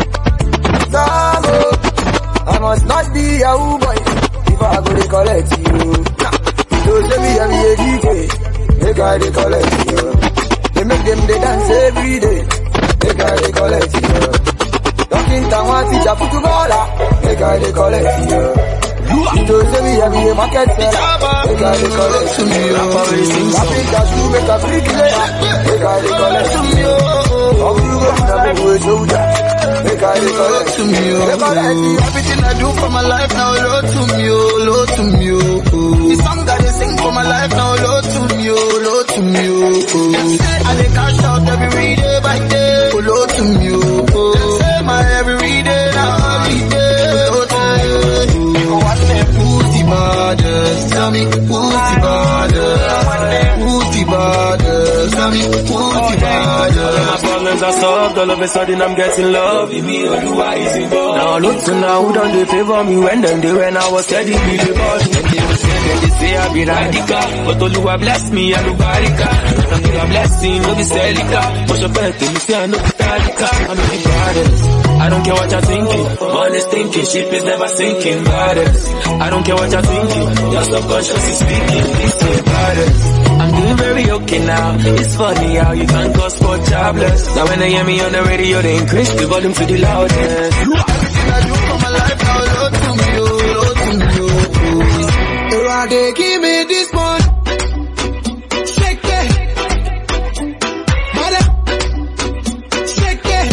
Samo. I must not be a woo boy. If I go, they collect you. Don't let me have a D J. They got they collect you. They make them they dance every day. They got they collect you. Talking to one teacher footballer. They got they collect you. You don't say me have a market seller. They got they collect you. I think that you make a big player. They got they collect you. How you go to the boy soldier? They got they collect you. They collect you. Everything I do for my life now, load to me, oh, load to me, oh. The song that I sing for my life now, load to me, oh, load to me, oh. I dey cash out every day by day, oh, load to me, oh. They say my every day now, holiday, load to me, oh. One day, who's the baddest? Tell me, who's the baddest? One day, who's the baddest? Tell me, who's the baddest? My problems are solved, all of a sudden I'm getting love. Give me all the wise involved. Now look to now, who done they favor me when them they when I was steady with the body. Then they will say, then they say I be radical. But Oluwa bless me, I look barika. I think a blessing, no be celica. Push your birthday, me say I know the talika. I'm the baddest. I don't care what you're thinking. Honest thinking, ship is never sinking. Baddest. I don't care what you're thinking. Your subconscious is speaking. This is baddest. I'm doing very okay now. It's funny how you can cause for jobless. Now when they hear me on the radio, they increase the volume to the loudest. Everything I do for my life now, load to me, oh, load to me, oh. So I dey give me this one. Shake it. Bada. Shake it.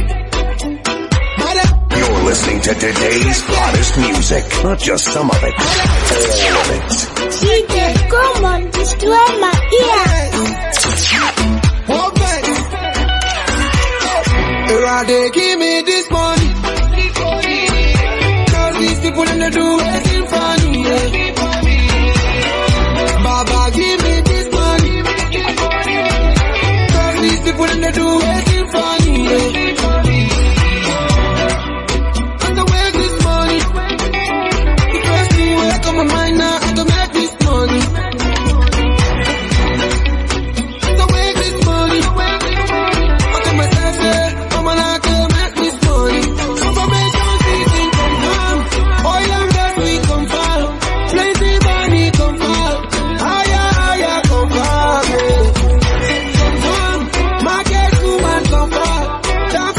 Bada. You're listening to today's hottest music. Not just some of it. All of it. D J, come on, destroy my ears. Open. They give me this money. Cause these people in the do anything funny. Baba give me this money. Cause these people in the do anything funny. And the way this money. The first thing will come on my mind now to make this money. And the way this money. I tell myself that I'm an to make this money. Confirmation season confirm. Oil and gas we confirm. Plenty money confirm. Higher, higher confirm. Confirm. Market woman confirm. Can't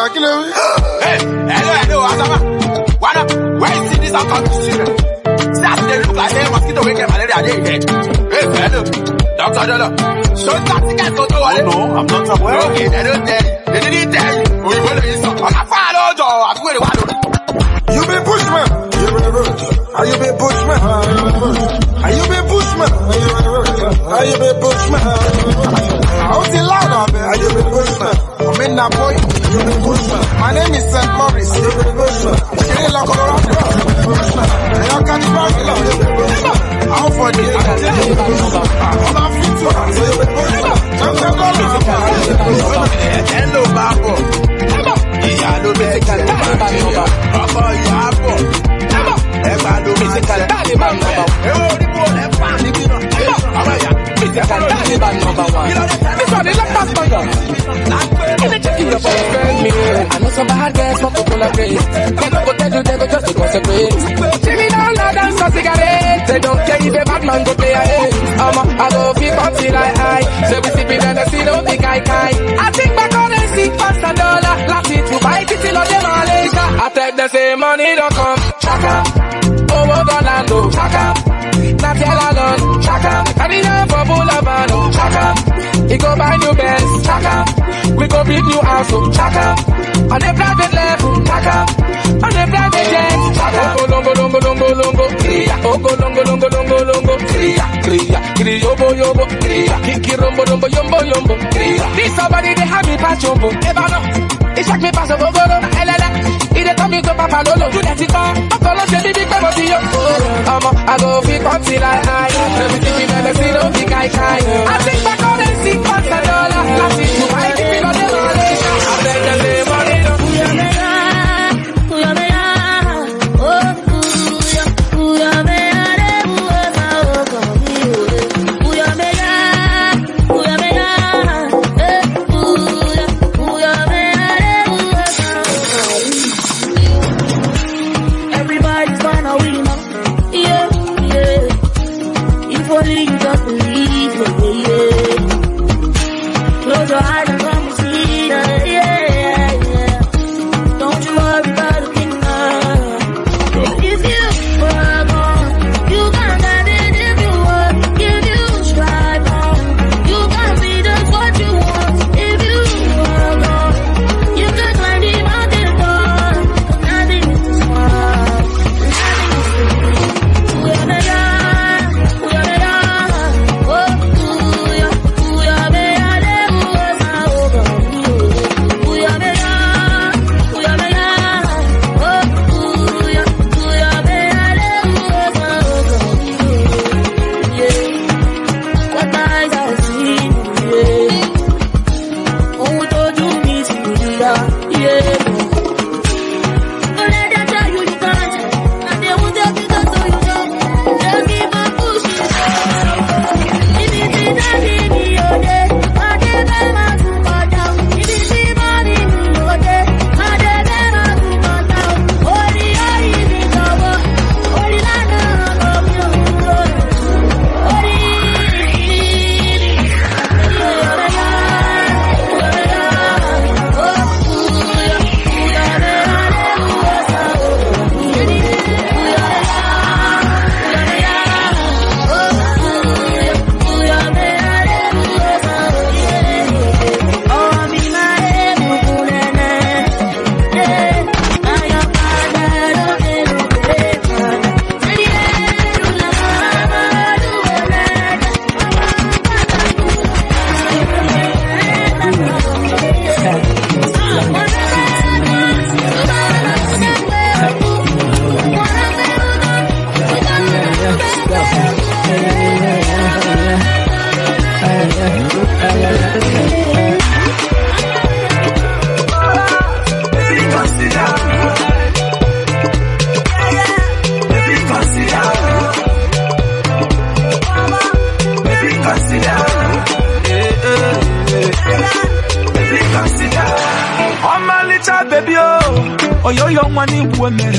kill him. Hey, hello, hello, Asama. What up? Where you see this account to children? See as they look like they mosquito wey get malaria dey head. Hey, hello. Doctor Dolo. So that guys go to Oh no, I'm not aware. Okay, they don't tell you. They didn't tell you. Oh, you will listen. I'm not follow you. I'm going to follow you. You been bushman. You been bushman. Are you been bushman? Are you been bushman? Are you been bushman? How's the loud, man? Are you been bushman? I'm in that boy. You been bushman. My name is Saint Maurice. You been bushman. You ain't like all around. You been bushman. You can't back it up. You been bushman. How for the I'm not fit to her. So you been bushman. Hello, Babo. Yeah, no musical Nigeria. Baba, you are born. Ever no musical Taliban number one. Eh, the boy, eh, fan, the kid. Baba, yeah, musical Taliban number one. This one is like that for you. Can you check your boyfriend me? I know some bad guys from people are great. They don't go tell you they go just to concentrate. Jimmy down loud and some cigarette. They don't care if a bad man go play a hate. Um, I go feel until I high. So we sipping and I see no big guy kai. I think back on and see past a dollar. Last it to buy it till on them Malaysia. I take the same money don't come. Chaka. Oh, we're gonna do. Chaka. Not tell alone. Chaka. I need a bubble of man. Chaka. He go buy new Benz. Chaka. We go build new house. Chaka. On the private level. Chaka. On the private jet. Chaka. Ogo longo longo longo longo. Kriya. Ogo longo longo longo longo. Kriya. Kriya. Kriya yobo yobo. Kriya. Kiki rombo rombo yombo yombo. Kriya. This somebody they have me patch yombo. Ever know? It shock me pass over golo. Elele. It dey come into Papa Lolo. You let it go. Papa Lolo say big big body yo. Um, I go fit until I high. Let me keep me better see no big guy kai. I think back on and see past a dollar. Last it to buy it till on the Malaysia. I beg the name on it. Oh, yo, young money woman,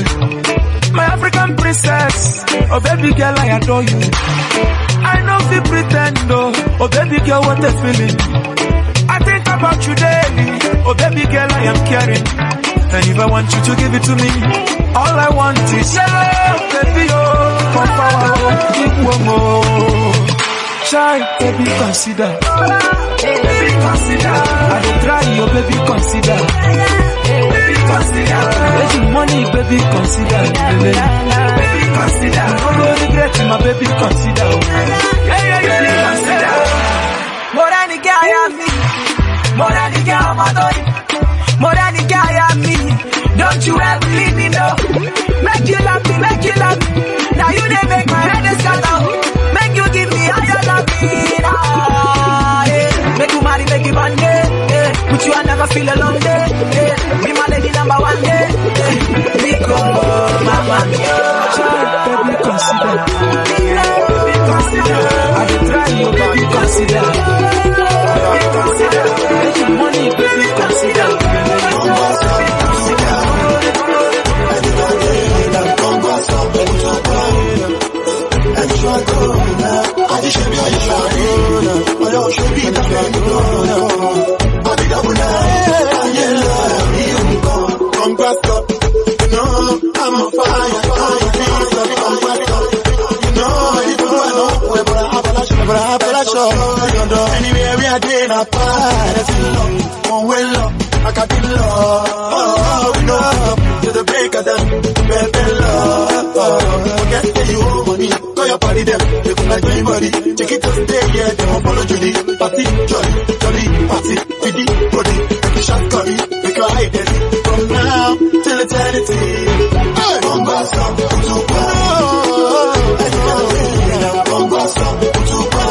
my African princess. Oh, baby girl, I adore you. I know if you pretend, oh, oh, baby girl, what a feeling. I think about you daily. Oh baby girl, I am caring. And if I want you to give it to me, all I want is your love, baby. Oh, come forward, give one more. Try, baby, consider. Baby, consider. I will try your baby, consider. Baby, consider. Making money, baby, consider. Baby, consider. No go regret my baby, consider. Yeah, yeah, yeah, consider. More than the guy I'm me. More than the guy I'm a toy. More than the guy I'm me. Don't you ever leave me, no. Make you love me, make you love me. Now you didn't make my head scatter. Make you give me all your love. Ah, yeah. Make you marry, make you one day. Yeah. With you I never feel alone day. Yeah. Be my lady number one day. Yeah. Because mama, yeah. Baby, consider. Baby, consider. I will try you, baby, consider. Baby, consider. Make your money, baby, consider. Anywhere we are doing our part, one way love, I got the love, oh, we know, to the break of them, baby love, forget that you owe money, call your party them, they come like anybody, take it to stay, yeah, they won't follow Judy, party, jolly, jolly, party, pity, body, make a shot, curry, make a hide it, from now, till eternity, hey, one bus stop, to go, one bus stop, to go,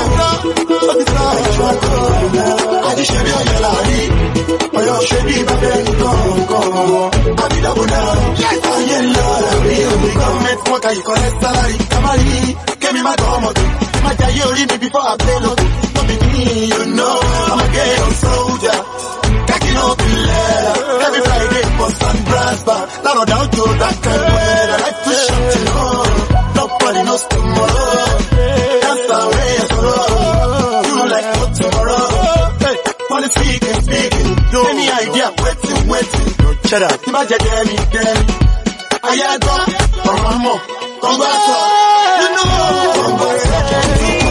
I just show you your life. I just show you my baby, go, go. I be the one now. Yes, I am love. We come make work, I collect salary. Kamari, give me my tomato. My diary me before I play low. Don't be me, you know. I'm a gay soldier. Kaki no pillar. Every Friday for San Brass bar. Now no doubt to that kind of weather. I like to shop, you know. Nobody knows tomorrow. That's the way I grow. Like for tomorrow, hey, money speaking, speaking, no any idea, waiting, waiting, shut up, imagine Demi, Demi, I go, come on, come back, you know, come back,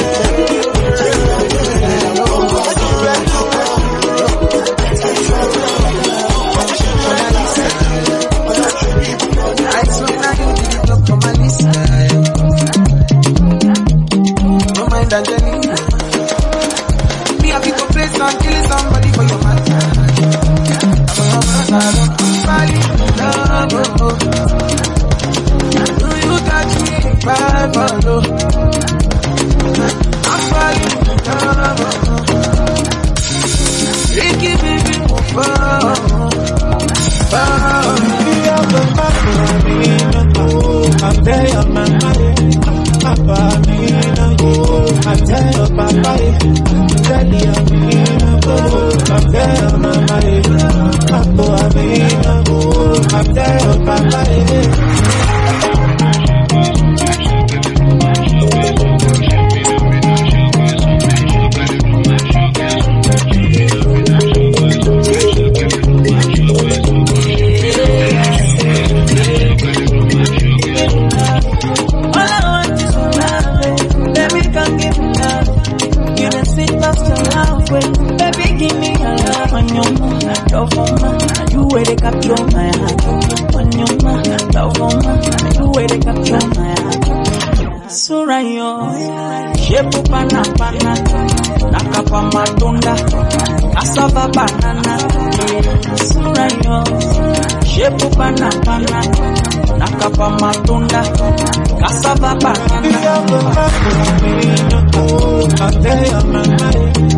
I swear I you didn't look on my list, no mind Angelina. Happy to place and killing somebody for your man. Do you touch me? Bye, follow. I'm falling in love. Ricky, baby, move on. I'm there on my mind. Papa, me, I'm there on my mind. Daddy, I'm in go. I'm there on my mind. Papa, I'm in go. I'm there on my mind. Baby, give me a love on your mind, love on my, you way they capture my heart. On your mind, love on my, you way they capture my heart. Surayo, shepu pana pana, nakapa matunda, cassava banana. Surayo, shepu pana pana, nakapa matunda, cassava banana. I'm there on my mind.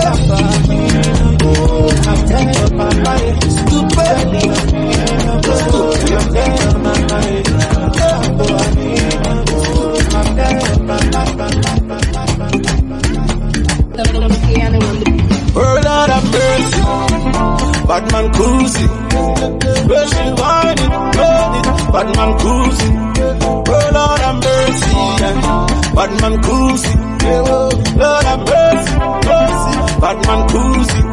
World out of mercy, Batman cruising. Rushing on it, run it, Batman cruising. World out of mercy, Batman cruising. Lord have mercy, mercy, Batman cruising.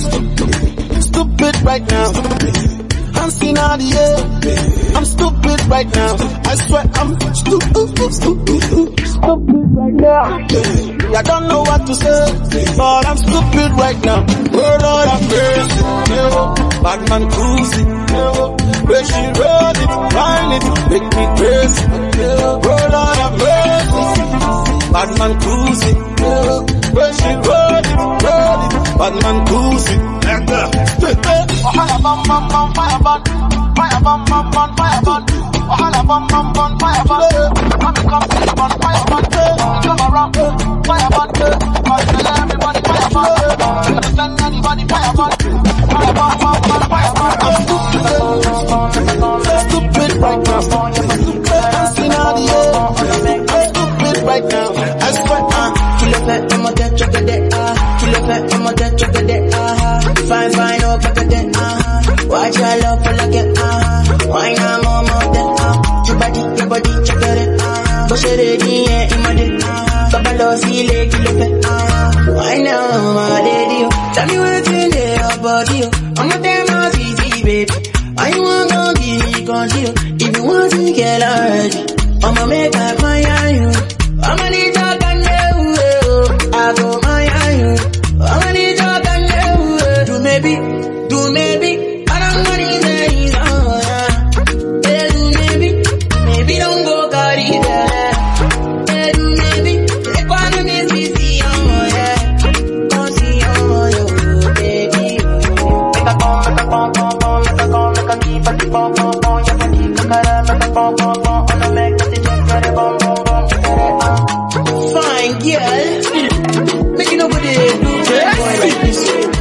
Stupid right now. I'm seen out the air. I'm stupid right now. I swear I'm stupid, stupid, stupid right now. I don't know what to say, but I'm stupid right now. Oh Lord, I'm crazy. Bad man cruising. Where she run it, wind it, make me crazy. Oh Lord, I'm crazy. Bad man cruising. Where she run it, run it, bad man cruising. Ohala bam bam bam fire burn, fire bam bam bam fire burn. Ohala bam bam bam fire burn. I'm come to the burn fire burn. Come around, fire burn. Fire everybody fire burn. Understand anybody fire burn. Fire bam bam bam fire burn. I'm stupid right now. I'm seen all the air. I'm stupid right now. I swear I'm. Kill a fat, I'm a dead check a day. Kill a fat, I'm a dead check a day. Fine, fine, oh, back again, uh-huh. Watch your love for like it, uh-huh. Why not more, more than, uh-huh. Your body, your body, check it, uh-huh. Push it in, yeah, in my dick, uh-huh. Babalo, see, leg, kill it, uh-huh. Why now, my daddy, oh. Tell me what's in there, your body, oh. I'm a damn ass easy, baby. I want to give me control. If you want to get alright, I'ma make I fire you. I'ma need your gun, I go fire you. I'ma need your gun. Maybe, do maybe, I don't know these days, oh yeah. Yeah, do maybe, maybe don't go carry that. Yeah, do maybe, they wanna miss me, see, oh yeah. Don't see, oh yeah, baby. Make a bomb, make a bomb, bomb, bomb, make a bomb, make a keep a keep bomb, bomb, bomb, you can keep a cara, make a bomb, bomb, bomb, on the make the thing, get a bomb, bomb, bomb, fine, girl. Make it over there, do boy like this.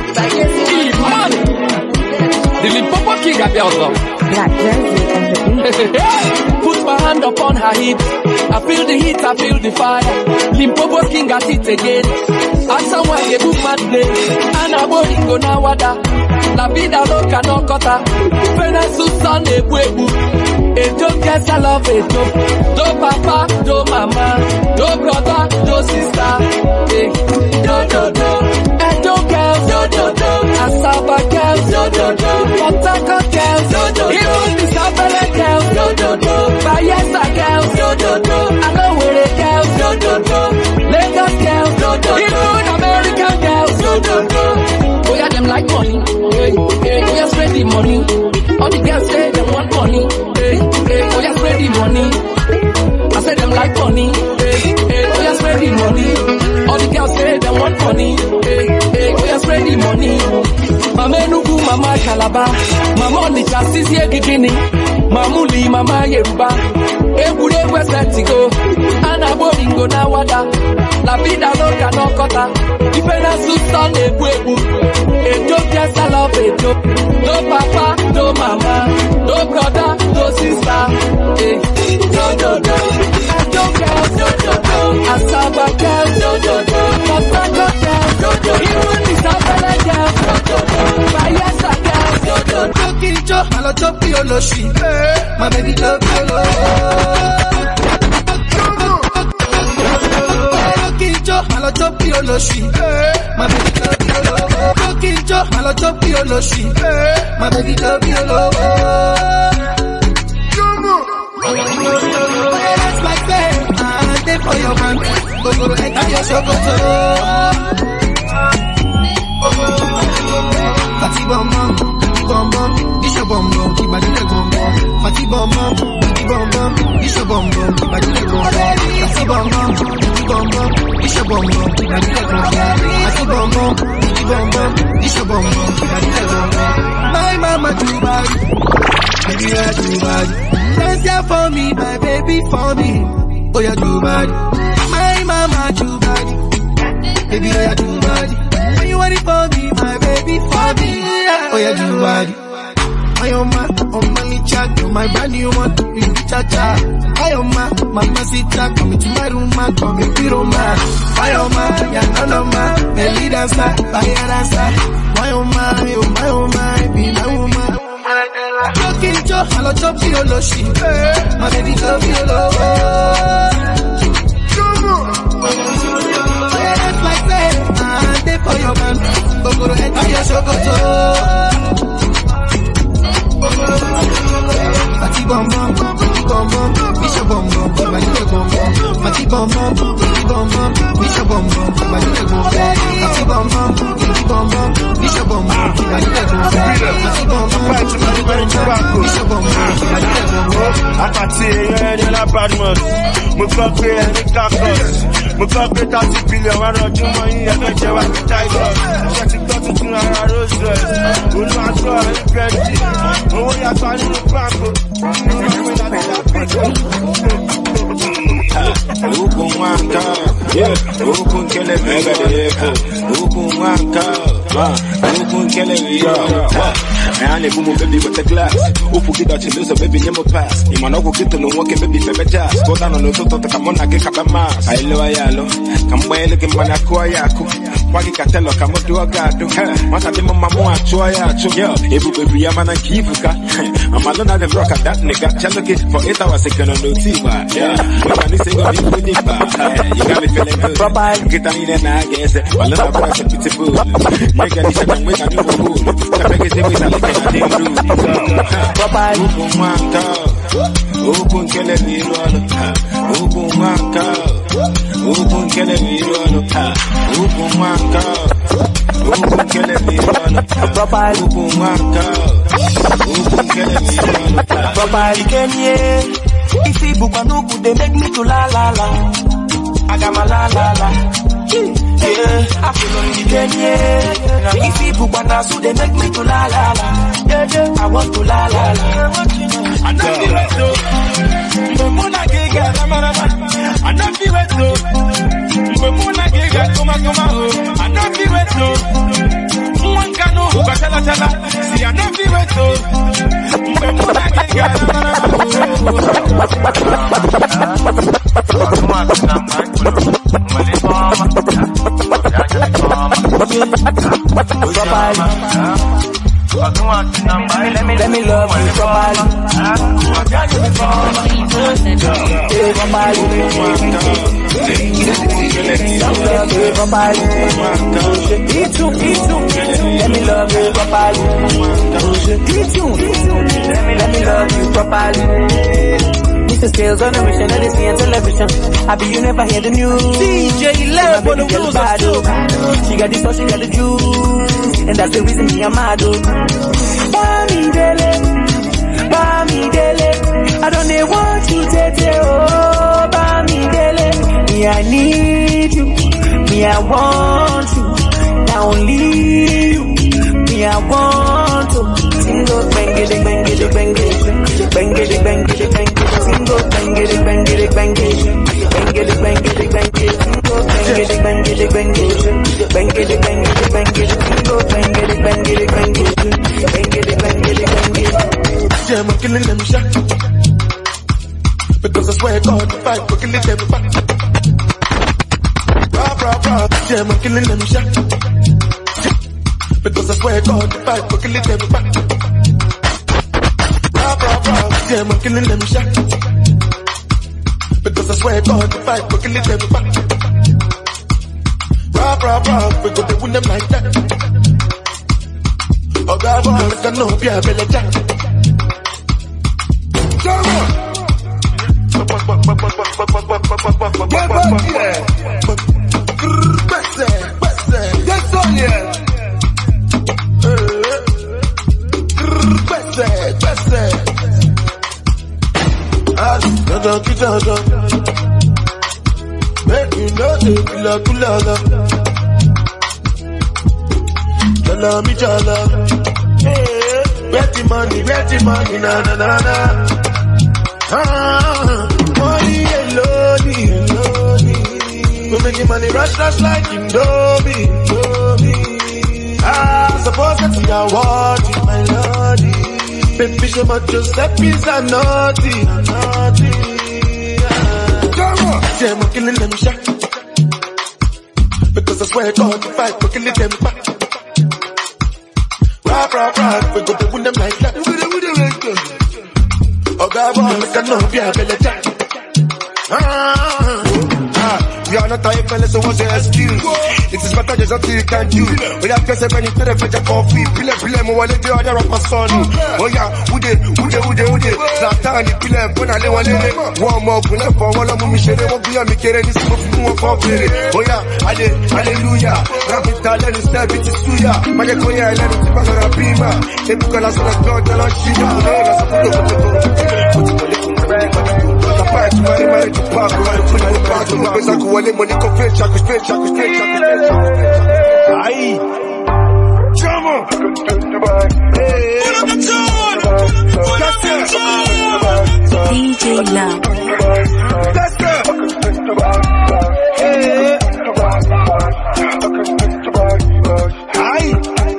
The Limpopo King got the outlaw. Black Jersey and the beat. Put my hand upon her hips. I feel the heat, I feel the fire. Limpopo King got it again. And someone they book my day. And I body go now wada. La vida loca no kota. Fena Susan e buebu. E do guess I love it. Do, do papa, do mama. Do brother, do sister. Eh, do do do. And do girls, do do do. Asaba girls, do do do. Potaka girls, do do do. Even the Sabele girls, do do do. Bayelsa girls, do do do. Alowere girls, do do do. Lagos girls, do do do. Even American girls, do do do. Oh yeah, them like money. Hey, hey, oh yeah, spread the money. All the girls say they want money. Hey, hey, oh yeah, spread the money. I say them like money. Hey, hey, oh yeah, spread the money. All the girls say they want money. Hey, hey, oh yeah, spread the money. Mama Enugu, Mama Calabar, Mama Onitsha, Sisi Egigini, Mamuli, Mama Yoruba, Ebule West Vertigo, Anna Boringo Nawada, La Vida Loca no Kota, Ifena Susan Ebuebu, Edo Guess I love Edo, no papa, no mama, no brother, no sister, eh, no no no, no girls, no no no, Asaba girls, no no no, Potako girls, no no no, even the Sabele girls, no no no. Bayelsa girls, do do do. Kiricho, I love chop you, no she. My baby love you, no. Kiricho, I love chop you, no she. My baby love you, no. Kiricho, I love chop you, no she. My baby love you, no. That's like that. I'm there for your man. Go go to head, your shokoto. Fati bum bum, bum bum, it's your bum bum, keep my little bum bum. Fati bum bum, bum bum, it's your bum bum, keep my little bum bum. Fati bum bum, bum bum, it's your bum bum, keep my little bum bum. Fati bum bum, bum bum, it's your bum bum, keep my little bum bum. My mama too bad, baby you are too bad. Dance there for me, my baby for me. Oh you too bad, my mama too bad, baby you are too bad. You want it for me, my baby, for me. Oh yeah, do bad. I am my, oh my chat, my brand new one, you cha cha. I am my, mama sita, come into my room, man, come into your man. I am my, yeah, none of my, belly dancer, fire dancer. My oh my, oh my, oh my, be my woman. Talking to, hello, chop, see your loshi. My baby, love you, love. Like that, I'm there for your man. Ogoro enter your shokoto. Mati bom bom, mati bom bom, bisha bom bom, mati bom bom, mati bom bom, mati bom bom, bisha bom bom, mati bom bom, mati bom bom, mati bom bom, bisha bom bom, mati bom bom, mati bom bom, bisha bom bom, mati bom bom. Apache, yeah, de la bad man. Me fuck with any cactus. Me fuck with thirty billion, I don't do money, I don't care what the tiger. Shut it up to do a rose. Who know I saw a plenty. Oh, we are finding the bank. Huku mwaka, huku nkele viko, huku mwaka, huku nkele viko. Man, if you move baby with the glass, who forget that you lose a baby never pass. You man, go get to no walking baby for jazz. Go down on the top, come on, I get up a mass. I love yellow, come well looking man, I call yaku. Wagi Catelo, come to a gato. What I did my mama, choya, yo, if you baby, I'm an Kifuka. I'm alone at the rock at that nigga. Just look it for eight hours, second on the T V. Yeah, when I say go be with it, you got me feeling good. Get on in and I guess, but let's have a beautiful. Make a decision and wait a new food. The biggest thing is I like it. Huku mwaka, huku nkele virwalo. Huku mwaka, huku nkele virwalo. Huku mwaka, huku nkele virwalo. Huku mwaka, huku nkele virwalo. Properly Kenye, if you book a nuku, they make me to la la la. I got my la la la. Yeah, I feel on the Kenye. If you book a nasu, they make me to la la la. Yeah, yeah, I want to la la la. I know the way to. Mbona giga, rama rama. I know the way to. Mbona giga, kuma kuma ho. I know the way to. Mwankano, ukachala chala. See, I know the way to. Mbona giga, rama Let me, let me love you properly. Eat you, eat you. Let me love you properly. Eat you, let me, let me love you properly. Mister Skills on a mission, let it see on television. I be you never hear the news. D J Love on the rules are still. She got this, so she got the juice. And that's the reason me I'm mad. Bami dele, Bami dele. I don't know what you tete, oh, Bami dele. Me I need you, me I want you. Now only you, me I want to. Single bangity bangity bangity, bangity bangity bangity. Single bangity bangity bangity, bangity bangity bangity. Single bangity bangity bangity, bangity bangity bangity. Single bangity bangity bangity, bangity bangity bangity. Yeah, I'm killing them shot. Because I swear God, if I for killing them back. Rah, rah, rah. Yeah, I'm killing them shot. Because I swear God, if I for killing them back. Rah, rah, rah. Yeah, I'm killing them shot. Because I swear God, if I for killing them back. Rah, rah, rah. We go to win them like that. Oh, God, I can know, yeah, I better jack. Come on! Yes, on yeah. Make you know the killer killer. Jala mi jala. Get the money, get the money, na na na na. Ah, money alone, alone. We making money rush, rush like Indomie, Indomie. Ah, suppose that you are wanting, my lordy. Baby, so much Giuseppe's are naughty, naughty. Come on, yeah, I'm killing them shot. Because I swear God, if I for killing them back. Rap, rap, rap, we go to win them like that. We go to win them like that. Oh, God, boy, I know, yeah, I better jack. Ah, ah, We are not a fella, so what's the excuse? It is better, there's nothing you can do. We have to say when you tell the coffee. Pile, pile, mo wale the other of my son. Oh yeah, ude, ude, ude, ude. Zlatan, the pile, bona le wale. One more, pile, for one of me, share, won't be a me, kere, this is more coffee. Oh yeah, hallelujah. Rapita, let us step it to suya. Magekoya, let us tip on a bima. They took a last of the dog, the last shit, and the last of the money, money to park, money to put back to my business. Money, money, go straight, chuck, straight, chuck, straight, chuck, straight, chuck. Aye. Drama. Hey. D J Love. That's it. Hey. Aye.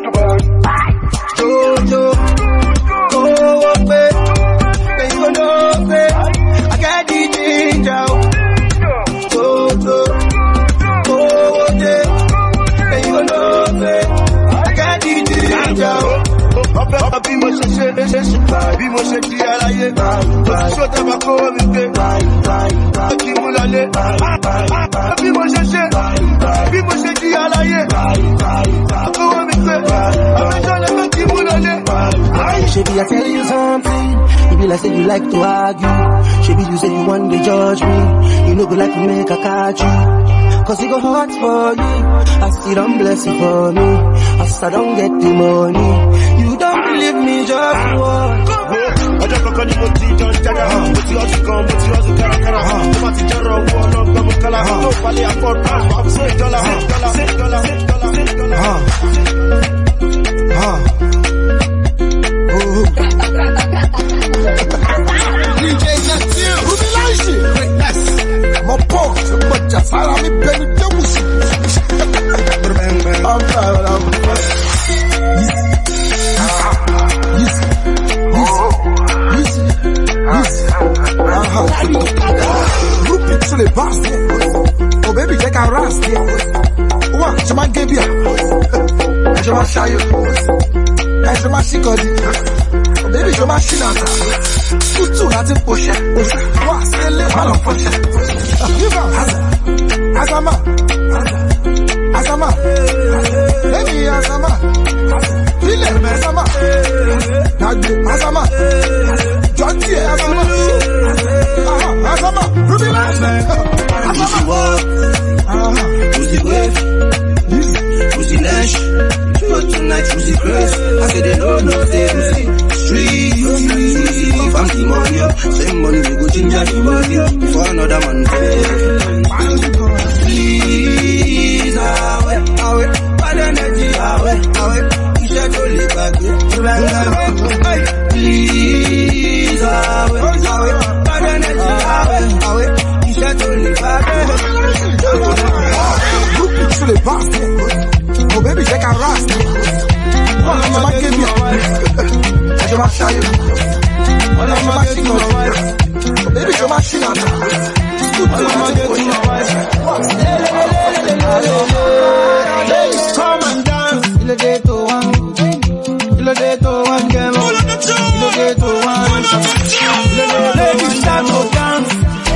Jojo. Go away. They go no way. I got the ginger. Jojo. Go away. They go no way. I got the ginger. Bí mo ṣe ṣe ṣe ṣe bí mo ṣe di aláyé òṣìṣẹ́ tẹ́bà kó mi gbé ó kí mú lọlé bí mo ṣe ṣe bí mo ṣe di aláyé kó mi gbé ọmọdé lè kí mú lọlé. Shebi, I tell you something. You be like say you like to argue. Shebi, you say you want to judge me. You know go like to make a catch you. Cause it go hard for you. I still don't bless you for me. I still don't get the money. You don't believe me, just walk. I just look on the multi, don't tell her. But you also come, but you also got a car. I'm not the general war, no, I'm a color. No, Pali, I bought pounds. I'm six dollars, six dollars, six dollars, six dollars, six dollars. Ah. D J Natil, Ruby Lanshi, greatness. My pop, but just I am Benny Demus. I'm proud of Ruby to the bastard. Oh baby, take a rest. What? You might give you. You might show you. You might see God. Baby, you might see that. Tutu láti pòṣẹ́, wà sílé má lọ fọ́ṣẹ́. Yíba, Azama, Azama, lẹ́mi Azama, Bílẹ̀ Azama, Dàgbé Azama, Jọ́ntì Azama, Azama, Ruby Azama. Pussy walk, pussy wave, pussy lash, but tonight pussy grace. I say they don't know they pussy street. If I'm the money, same money we go ginger the body for another man pay. Please, away, away, bad energy, away, away. You should go live back here. Please, away, away, bad energy, away, away. You should go live back here. Look into the basket. Oh baby, take a rest. Oh, I'm give you a I just show you. Oh, I'm machine on. Baby, you're machine on. Come and dance. Il est day to one. Il est day to one game. Il est day to one. Ladies start to dance.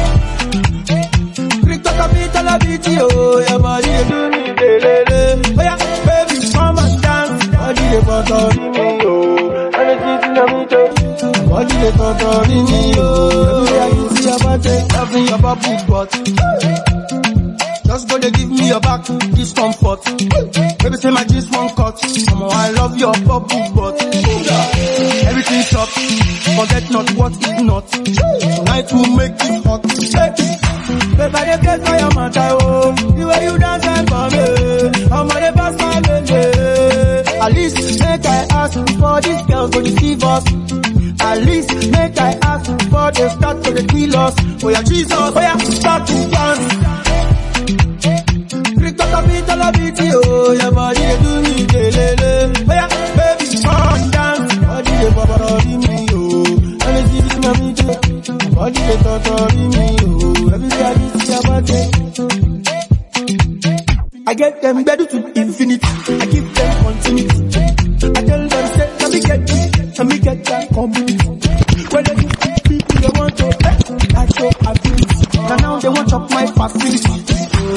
Crypto capital a B T O. Your body is doing it. Oh yeah, baby, come and dance. Body is for me, oh. Anything to me, too. Body is for me, oh. Everywhere you see your body, loving your bubble butt. Just go to give me your back, discomfort. Baby say my G's one cut. Mama, I love your bubble butt. Everything shop, forget not what is not. Tonight will make it hot. Baby, I get for your matter, oh. The way you dance and for me, I'm on the pass my baby. At least make I ask for this girl to deceive us. At least make I ask for the start to the kill us. Oh yeah, Jesus, oh yeah, start to dance. Click the capital of B T O, your body they do me, lele. Oh yeah, baby, come dance. Body they body me, oh. And it's giving me too. Body they torture me, oh. Everybody see your body. I get them better to infinity. I give them continuity. I tell them, say, let me get this, let me get that community. When they do people, they want to, I show ability. Now now they want up my facility.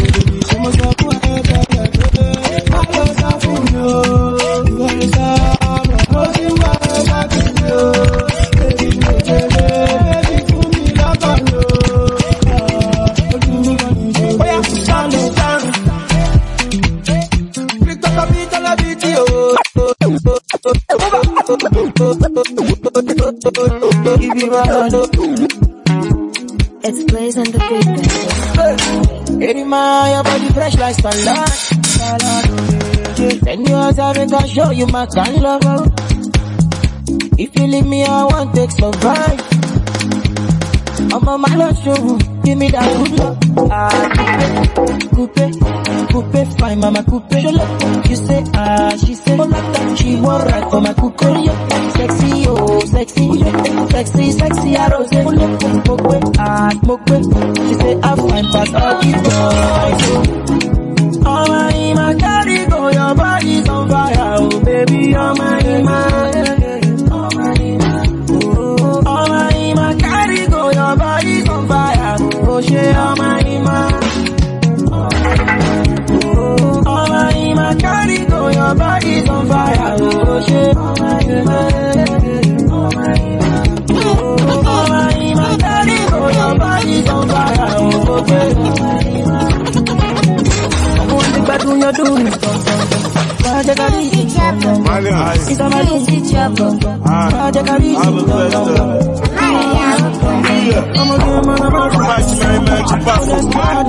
be my honey. It's Blaze and the Big Bang. Hey, man, your body fresh like salad. Then you have to go show you my kind love. If you leave me, I won't take some vibe. I'm on my love show. Give me that good love. Ah, coupe, coupe, fine, mama, coupe. You say, ah, she say, she won't ride for my coupe. Sexy, oh, sexy, sexy, sexy, I rose. Smoke way, ah, smoke way. She say, I'm fine, but all these boys. Oh, my, my, carry go, your body's on fire, oh, baby, oh, my, my. Oh, my, my, carry go, your body's on fire, oh, she, oh, my, my. Oh, my, my, carry go, your body's on fire, oh, she, oh, my, my. Oh, my, my, carry go, your body's on fire, oh, she, oh, my, my. But when you're doing it, Project Arisi, it's a Marisi Chapo, Project Arisi, I'm a good man, I'm a right man, man, to pass the squad.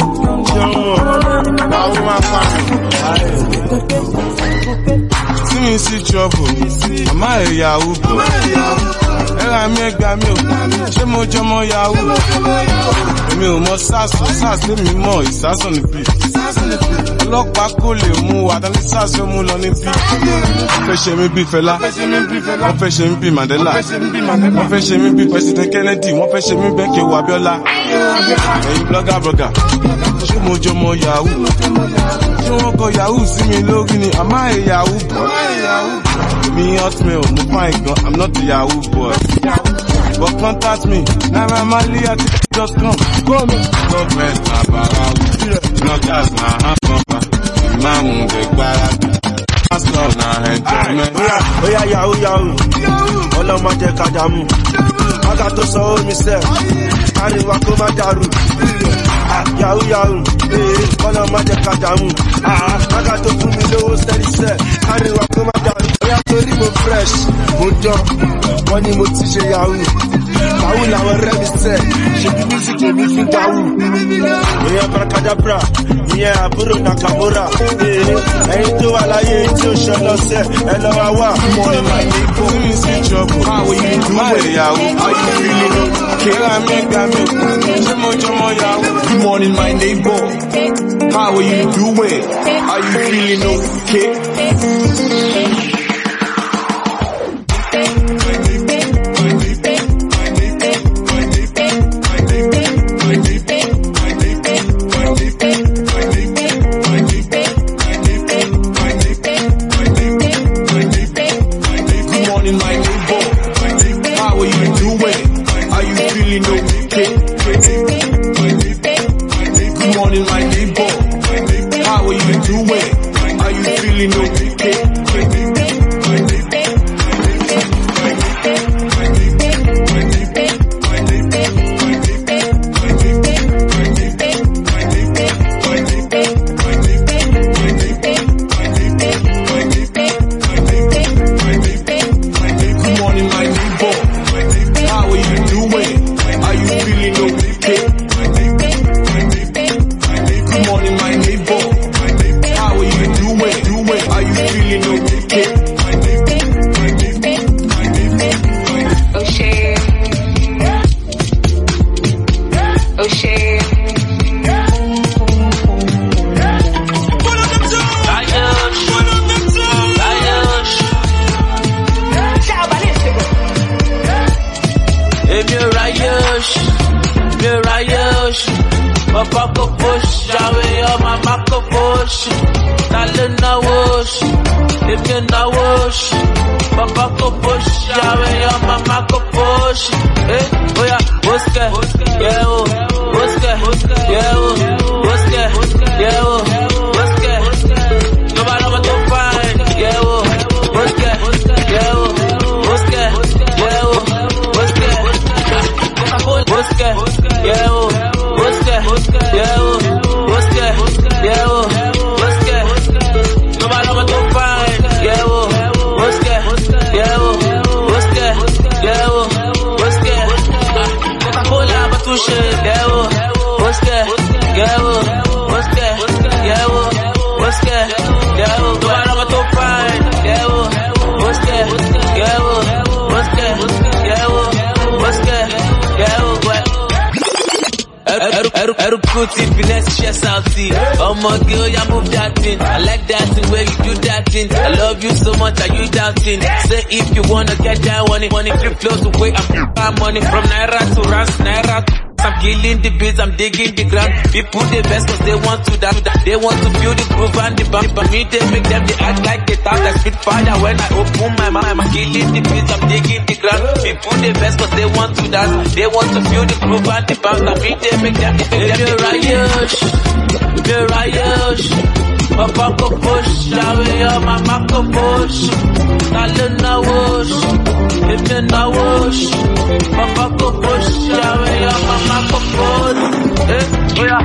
See me see trouble, I'm a Yahoo boy. I make that milk, she mo jamo Yahoo. Me o mo sasso, sasso me mo, sasso on the beat. Ọlọ́pàá kò lè mú wa tàbí sáàsì mú lọ ní bí. Wọ́n fẹ́ ṣe mí bí Fẹlá, wọ́n fẹ́ ṣe mí bí Mandela, wọ́n fẹ́ ṣe mí bí President Kennedy, wọ́n fẹ́ ṣe mí bẹ́ẹ̀kẹ́ wọ Abíọ́lá. Ẹ̀yin blogger blogger, ṣé mo jọ mọ Yahoo? Ṣé wọ́n kọ Yahoo sí mi lórí ni? Am I a Yahoo boy? Me hotmail, mo fine gan, I'm not a Yahoo boy. But contact me, Naira Marley at just come. Government na barawu, bloggers na handpumper, imamu de gbaraga, pastor na enjoyment. Oya Yahoo Yahoo, ọlọ́mọ jẹ́ kájàmú, ọgá tó sọ omi sẹ́, àríwá kó má dàrú. Yahoo Yahoo, ọlọ́mọ jẹ́ kájàmú, ọgá tó fún mi lówó steady sẹ́, àríwá kó má dàrú. Oya torí mo fresh, mo jọ, wọ́n ní mo ti ṣe Yahoo. Yahoo làwọn rẹ̀ mi sẹ́, ṣe bí music èmi fi Yahoo. Oya Brakadabra, ìyẹn àbúrò Nakamura. Ẹyin tó wà láyé tí ó ṣe lọ́sẹ̀, ẹ lọ wá wà. See me see trouble, how will you do it? Yahoo, how you feeling okay? I make that milk, ṣé mo jọ mọ Yahoo? Good morning, my neighbor. How are you doing? Are you feeling okay? Yeah, shit, get wo. What's that? Get wo. What's that? Get wo. What's that? Get wo. No matter what to find, get wo. What's that? Get wo. What's that? Get wo. What's that? Get wo. Every pretty finesse chest out see. Oh my girl, you move that thing. I like that thing where you do that thing. I love you so much, are you doubting? Say if you wanna get that money, money flip close away. I'm money from Naira to Rans, Naira. I'm killing the beats, I'm digging the ground. People the best cause they want to dance. They want to feel the groove and the bump. But me they make them, they act like they thought I spit fire when I open my mouth. I'm killing the beats, I'm digging the ground. People the best cause they want to dance. They want to feel the groove and the bump. But me they make them, they make them. You're Rayosh, you're Rayosh. Papa go push, away your mama go push. Nalena wash, if you na wash. Papa go push, away your mama go push. Eh, yeah,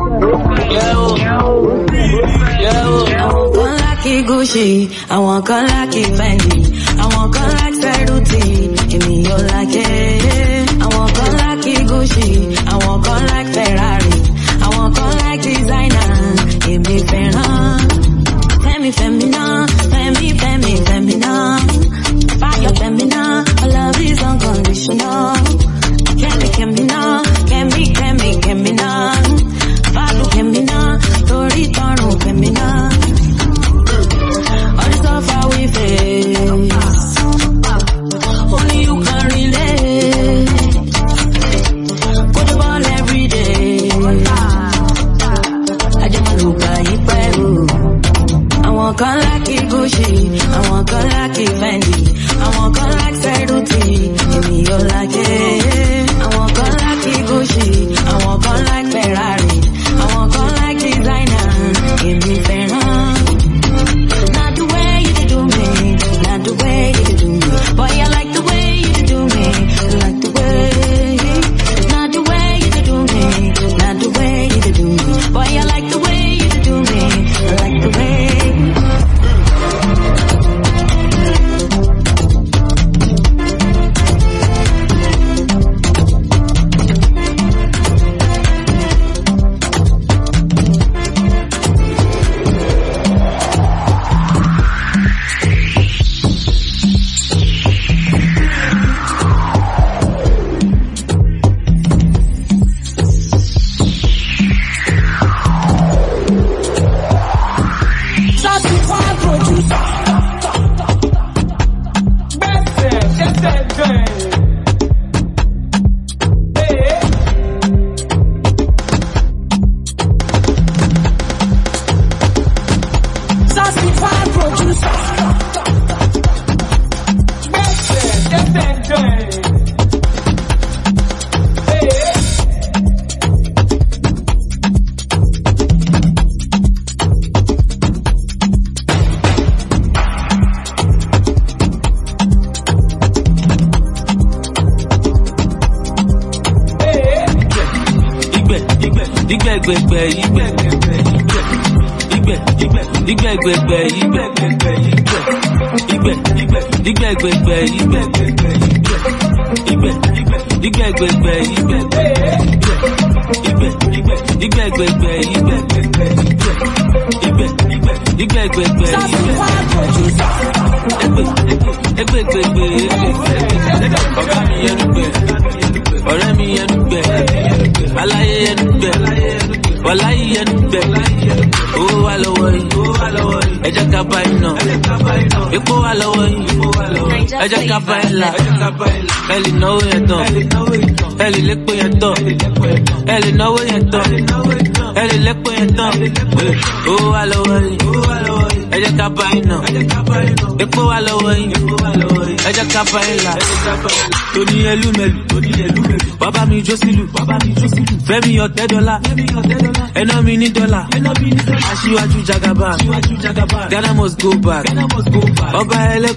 yeah, yeah. I want gun like a Gucci, I want gun like a Fendi, I want gun like Ceruti, give me your like it. I want gun like a Gucci, I want gun like Ferrari, I want gun like designer, give me Ferrari. Femi, femina, femi, femi, femina, fire femina, my love is unconditional. Can me, can me now, can me, can me, can me now. Follow can me now, story turn can me now. All the stuff how we face, only you can relate. Put the ball every day. I just wanna look at you, I want gun like a Gucci, I want gun like a Fendi, I want gun like Ceruti, give me your like it. I want gun like a Gucci, I want gun like Ferrari, I want gun like designer, give me Ferrari. Not the way you do me, not the way you do me, boy I like the way you do me, I like the way. Not the way you do me, not the way you do me, boy I like the way you do me, I like the way. Ellie know you don't. Ellie lick for your dog. Ellie know you don't. Ellie lick for your dog. Oh, I love you. I just got by now. If I love you, I just got by now. Tony Elumelu. Baba mi Josilu. Femi your ten dollar. Eno mi ni dollar. Asiwaju Jagaban. Ghana must go back. Oba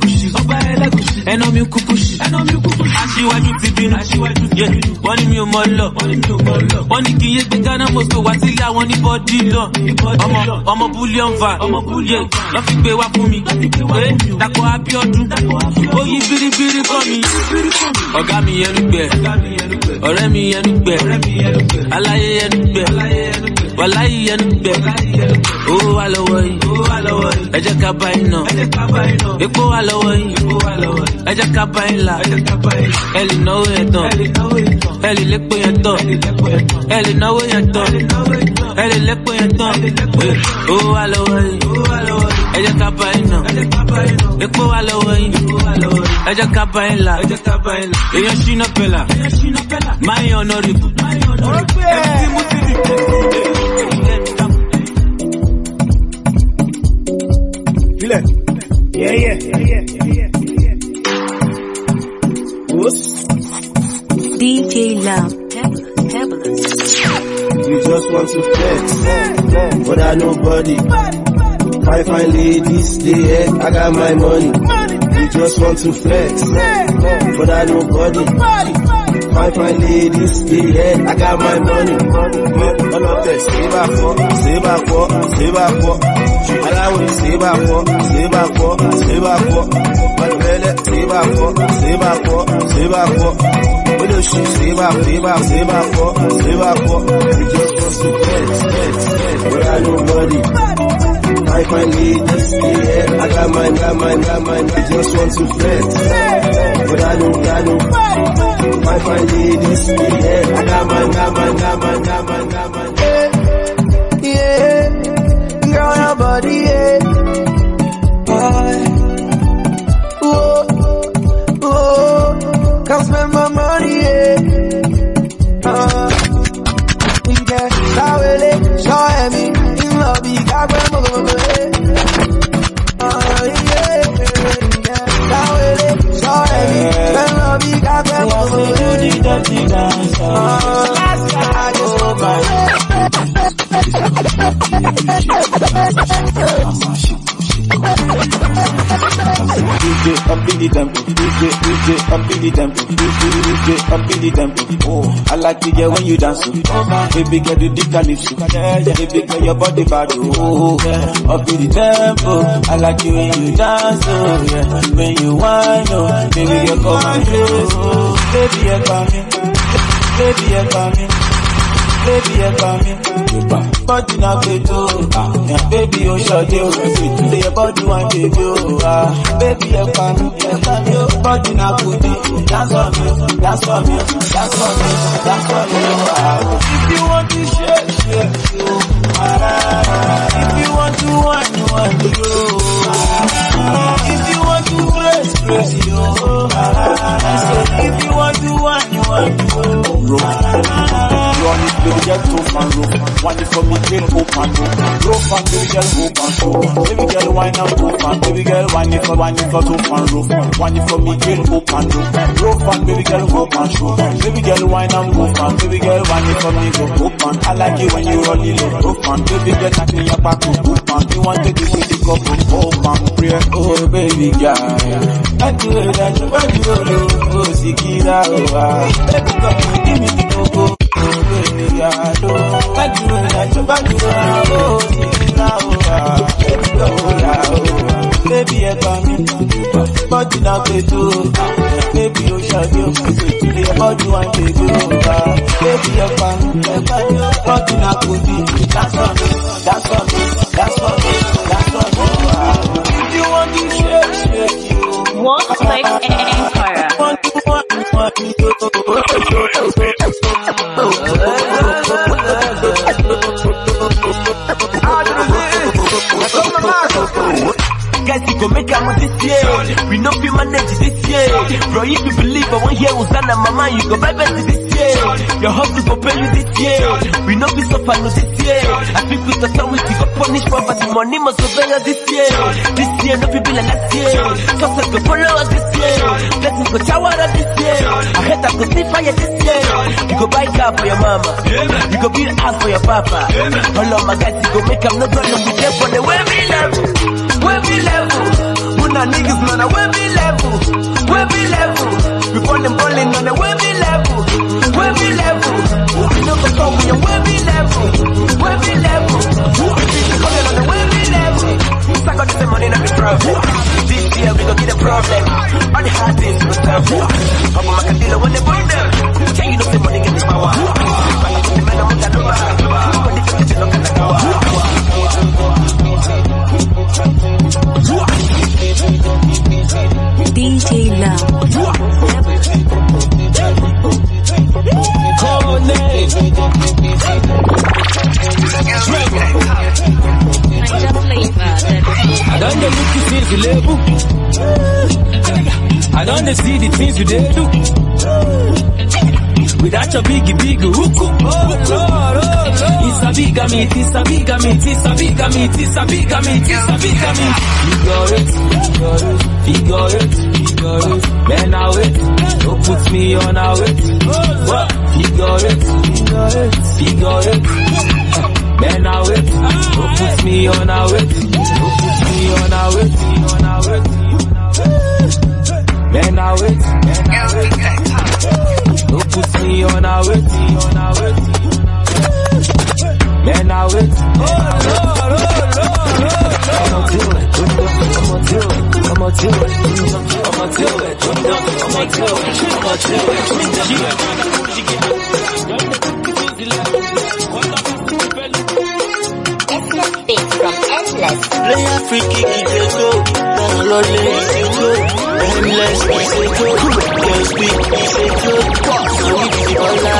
Elekushi. Eno mi kukushi. Asiwaju Tibinu. Yeah, wọ́n ní mi ò mọ̀ lọ. Wọ́n ní kí n yé gbé Ghana must go wá sílé àwọn ní bọ́dí lọ. Ọmọ ọmọ bullion van. Yeah, Don't fi gbé wá fún mi. Dàpọ̀ Abíọ́dún. Ó yí biribiri kọ́ mi. Ọ̀gá mi yẹnu gbẹ. Ọ̀rẹ́ mi yẹnu gbẹ. Aláyé yẹnu gbẹ. Wàláyé yẹnu gbẹ. Owó wà lọ́wọ́ yìí. Ẹ jẹ́ ká bá iná. Epo wà lọ́wọ́ yìí. Ẹ jẹ́ ká bá ilà. Ẹ lè náwó yẹn tán. Ẹ lè lépo yẹn tán. Ẹ lè náwó yẹn tán. Ẹ lè lépo yẹn tán. Owó wà lọ́wọ́ yìí. Ẹ jẹ́ ká bá iná. Epo wà lọ́wọ́ yìí. Ẹ jẹ́ ká bá ilà. Èèyàn ṣínà pẹ̀lá. Máa yan ọ̀nà rìbù. Ẹni tí mo ti dì. Yeah, yeah, yeah, yeah, yeah. Whoops. D J Love, Fabulous. You just want to flex, but I nobody. Fine, fine ladies, they head, I got my money. You just want to flex, but I nobody. Fine, fine ladies, they head, I got my money. All of that, save up for, save up for, save up for. Allow it, save up for, save up for, save up for. Save up for, save up for, save up for. When you shoot, save up, save up, save up for, save up for. You just want to flex, flex, flex, but I nobody. I find ladies, yeah, I got mine, got mine, got mine. I just want to flex, but I don't, I don't. I find ladies, yeah, I got mine, got mine, got mine, got mine, got mine. Yeah, yeah, girl, your body, yeah. Oh, oh, come spend my money, yeah. Uh, yeah, that will it, show me, in love, you got my mother. D J up in the tempo, D J, D J up in the tempo, D J, D J up in the tempo. Oh, I like to get when you dance. Oh, baby girl, you dig calypso. Baby girl, your body bad. Oh, yeah. Up in the tempo, I like you when you dance. Oh, yeah. When you whine, oh, baby girl, come and close. Oh, baby, you're coming, baby, you're coming. Baby, you're coming. Body na beto, ah, baby, oh, shut you. Say your body one baby, oh, ah, baby, you're coming. Body na goodie, dance for me, dance for me, dance for me, dance for me, ah. If you want to shake, shake, you, ah. If you want to wine, wine, you, ah. If you want to press, press, you, ah. If you want to wine, wine, you, ah. Run it, baby girl, tough and rough. Want it from me, girl, open rough. Rough and baby girl, open rough. Baby girl, wine and tough and baby girl, wine it for, wine it for tough and rough. Want it from me, girl, open rough. Rough and baby girl, open show. Baby girl, wine and rough and baby girl, wine it for me, go open. I like it when you roll it low, rough and baby girl, knock me your back, open. You want to give me the cup of open prayer. Oh, baby girl, I do it, I do it, I do it, oh, Sikira, oh, ah. Baby, come, give me the cocoa. Baby, I do like you and I do back you oh, now, baby, oh, baby, I come body now, baby, baby, you shall do, baby, body one, baby, baby, I come body now, baby, that's for me, that's for me, that's for me, that's for me. If you want to shake, shake you, one click Empire. Guys, you go make am this year. We know we manage this year. Bro, if you believe I want hear Uzana mama, you go buy best this year. Your hustle go pay you this year. We know we suffer no this year. I think with the time we go punish poverty, money must obey us this year. This year, no people like last year. Success go follow us this year. Blessings go shower us this year. I heard that go see fire this year. You go buy car for your mama. You go build house for your papa. All of my guys, you go make them no problem with them for the way we level. Where we level, Muna niggas man a where we level, where we level, we call them balling on the where we level, where we level, we know the song we are where we level, where we level, we be calling on the where we level, suck on the when they see the things you they do. Without your biggie big hook, oh Lord, oh Lord. It's a big meat, it's a big meat, it's a big meat, it's a big meat, it's a big meat. Figure it, figure it, figure it. Man, I wait, don't put me on a wait. Figure it, figure it. Man, I wait, don't put me on a wait. Don't put me on a wait, on a wait. Man, I wait, man, I wait. Don't put me on a wait, on a wait. Man, I wait. Oh Lord, oh Lord, I'ma do it, I'ma do it, I'ma do it, I'ma do it, I'ma do it, I'ma do It's from Endless. Play a free kick, it's a go. Download it, it's a go. Endless, it's a go. Can't speak, it's a go. So we do the hola,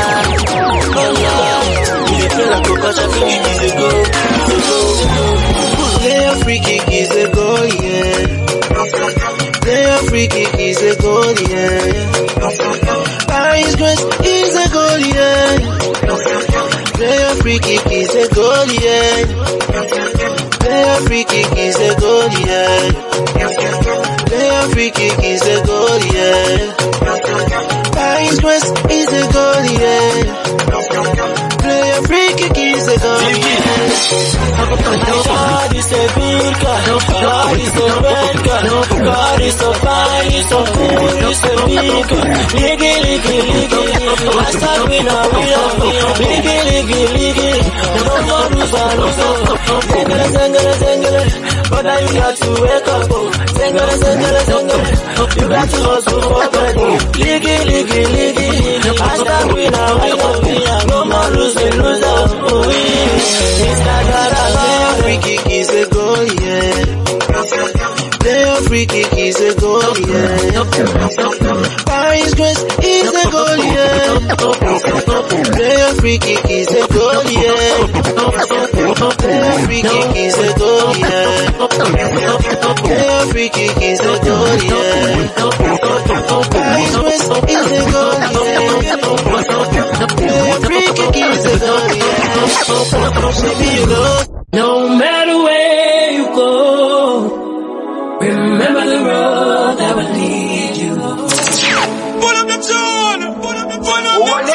hola. We play like a bunch of free kick, it's a go, it's a go. Play a free kick, it's a go, yeah. Play a free kick, it's a go, yeah. Paris Grace is a goal, yeah. Play a free kick, it's a goal, yeah. Play a free kick, is a goal, yeah. Play a free kick, is a goal, yeah. Paris West is a goal, yeah. Play a free kick, is a goal, yeah. God is a big God, God is a red God, God is so fine, he's so cool, he's a big God. Liggy, liggy, liggy, last time we know, we know, liggy, liggy, liggy, no more loser, loser. Zengele, zengele, zengele, but now you got to wake up, oh. Zengele, zengele, zengele, you got to hustle for body. Liggy, liggy, liggy, last time we know, we know, no more losing, loser, oh, yeah. It's not that I play a free kick, is a goal, yeah. Play a free kick, is a goal, yeah. Paris Grace is a goal, yeah. Play a free kick, is a goal, yeah. Play a free kick, is a goal, yeah. Play a free kick, is a goal, yeah. Paris Grace is a goal, yeah. Play a free kick, is a goal, yeah. Maybe you know. No matter where you go, remember the road that will lead you. Put up the tune! Put up the Put up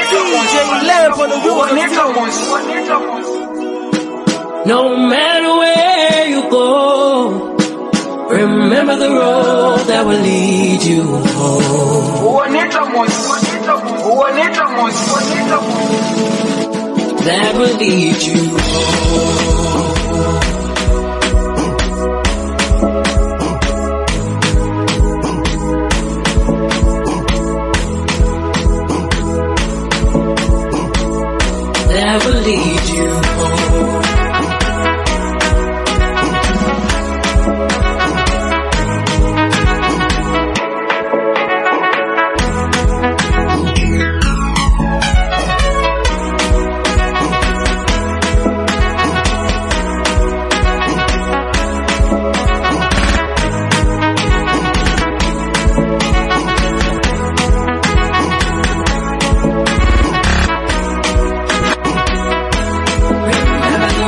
the No matter where you go, remember the road that will lead you home. That will lead you home. That will lead you home. Remember the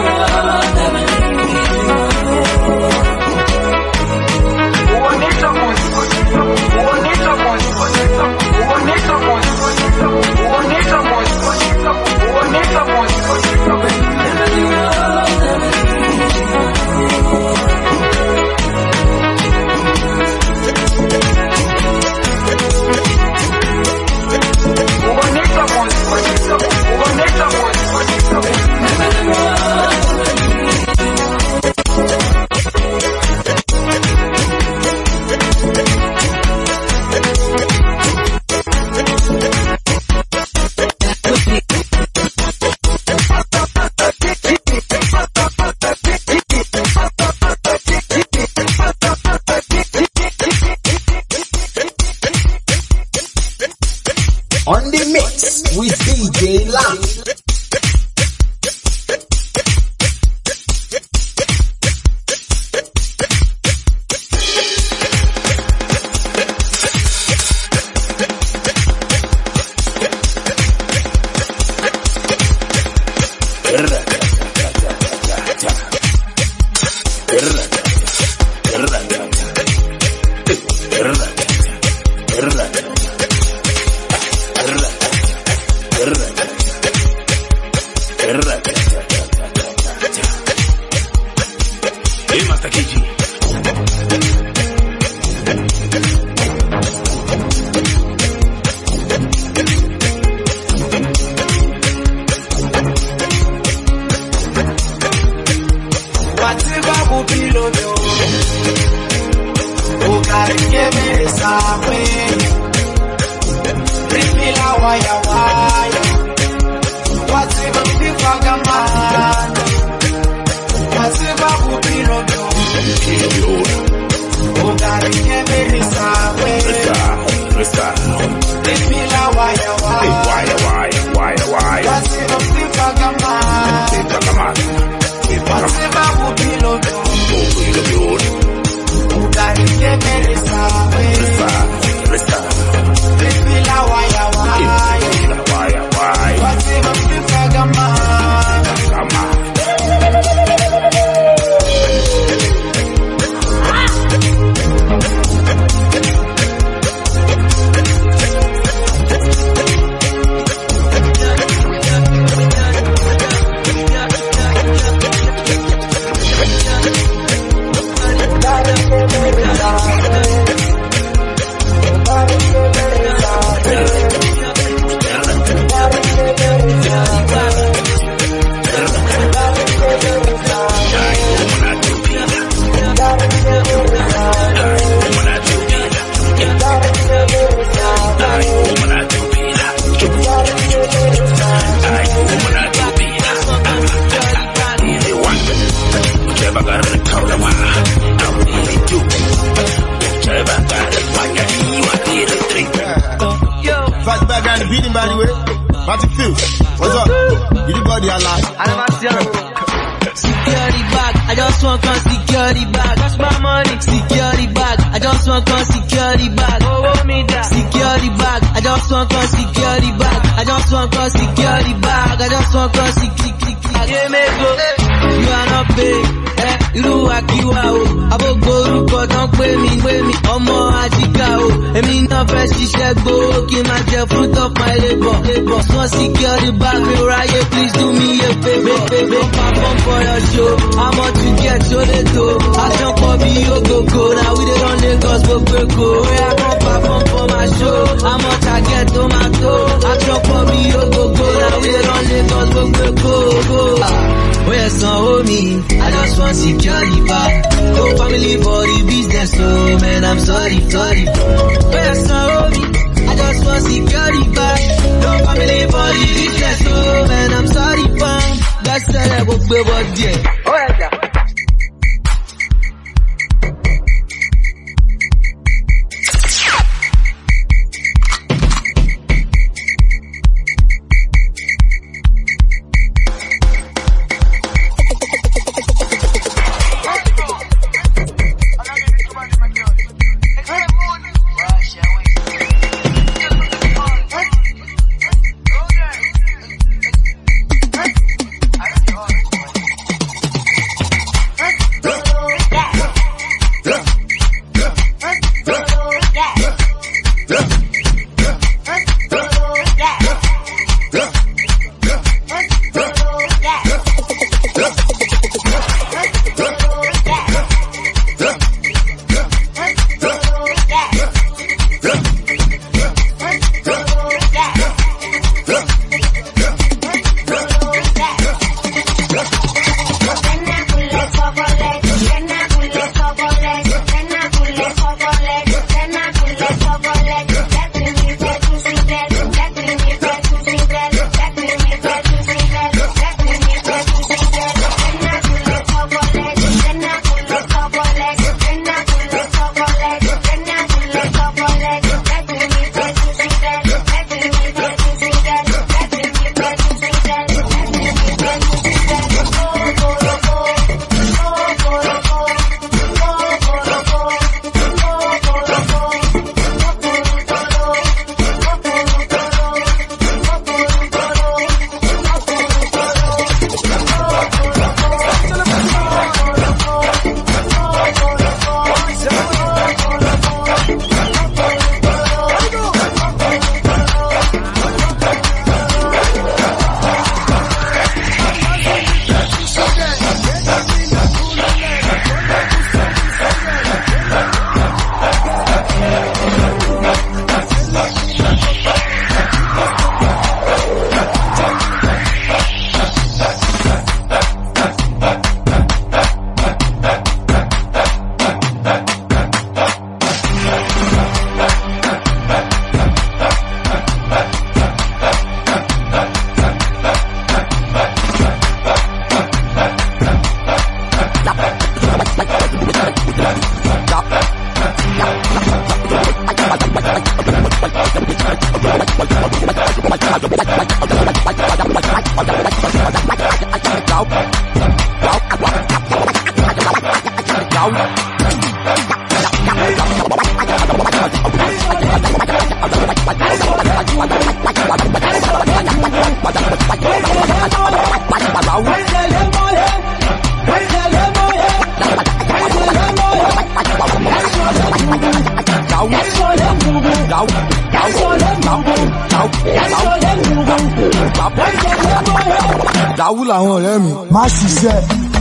Dàwú làwọn ọ̀rẹ́ mi. Má ṣiṣẹ́.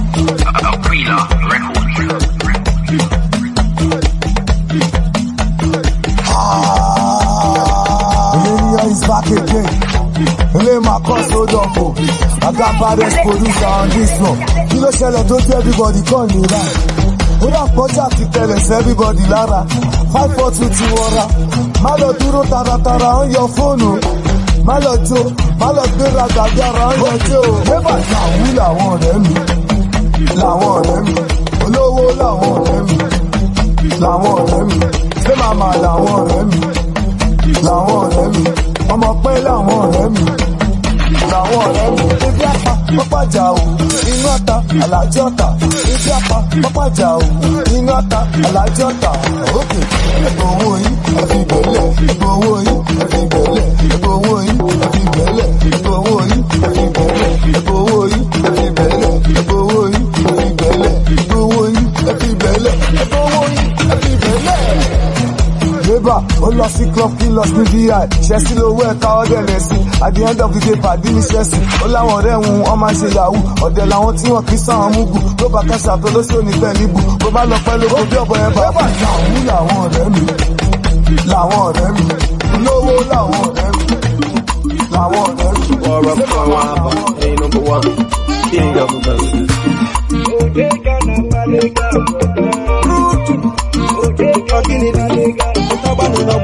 Emilio is back again. Ele ma cause hold up o. I got baddest producer on this one. Kí ló ṣẹlẹ̀ tó jẹ́ everybody kàn ní ra. Ó dà pọ́jà kí tẹ̀lẹ̀ sí everybody lára. Five four two ti wọra. Má lọ dúró taratara ó yọ fóònù. Má lọ jó, má lọ gbéra gbàgbé ara ó yọ jó. Débà làwú làwọn ọ̀rẹ́ mi. Làwọn ọ̀rẹ́ mi. Olówó làwọn ọ̀rẹ́ mi. Làwọn ọ̀rẹ́ mi. Ṣé màmá làwọn ọ̀rẹ́ mi. Làwọn ọ̀rẹ́ mi. Ọmọ pẹ́ làwọn ọ̀rẹ́ mi. Làwọn ọ̀rẹ́ mi. Ibi apá pápájà o. Inú ọ̀tá àlàjì ọ̀tá. Ibi apá pápájà o. Inú ọ̀tá àlàjì ọ̀tá. Òkè. Ìgbòho yìí ẹ̀fì bẹ̀lẹ̀. Ìgbòho yìí ẹ̀fì bẹ̀lẹ̀. Ìgbòho yìí ẹ̀fì bẹ̀lẹ̀. Ìgbòho yìí ẹ̀fì bẹ̀lẹ̀. Ìgbòho yìí ẹ̀fì bẹ̀lẹ̀. Ìgbòho yìí ẹ̀fì bẹ̀lẹ̀. Ìgbòho yìí ẹ̀fì bẹ̀lẹ̀. Ìgbòho yìí ẹ̀fì bẹ̀lẹ̀. Labour, ó lọ sí club kí lọ sí V I. Ṣẹ́sí lówó ẹ̀ka ọ̀dẹ̀ rẹ̀ sí. At the end of the day, pàdé ní ṣẹ́sí. Ó láwọn ọ̀rẹ́ wọn, wọ́n máa ṣe yahoo. Ọ̀dẹ̀ làwọn tí wọ́n kì í sàn múgù. Ló bá kẹ́sà tó ló sóni pẹ̀ níbù. Bó bá lọ pẹ́ lóko bí ọ̀bọ yẹn bá. Labour làwọn làwọn ọ̀rẹ́ mi. Làwọn ọ̀rẹ́ mi. Lówó làwọn ọ̀rẹ́ mi. Làwọn ọ̀rẹ́ mi. Ọ̀rọ̀ kan wá bọ̀ ní number one. King of the world. Òde kana palega Rutu. Òde kagini palega. Nah,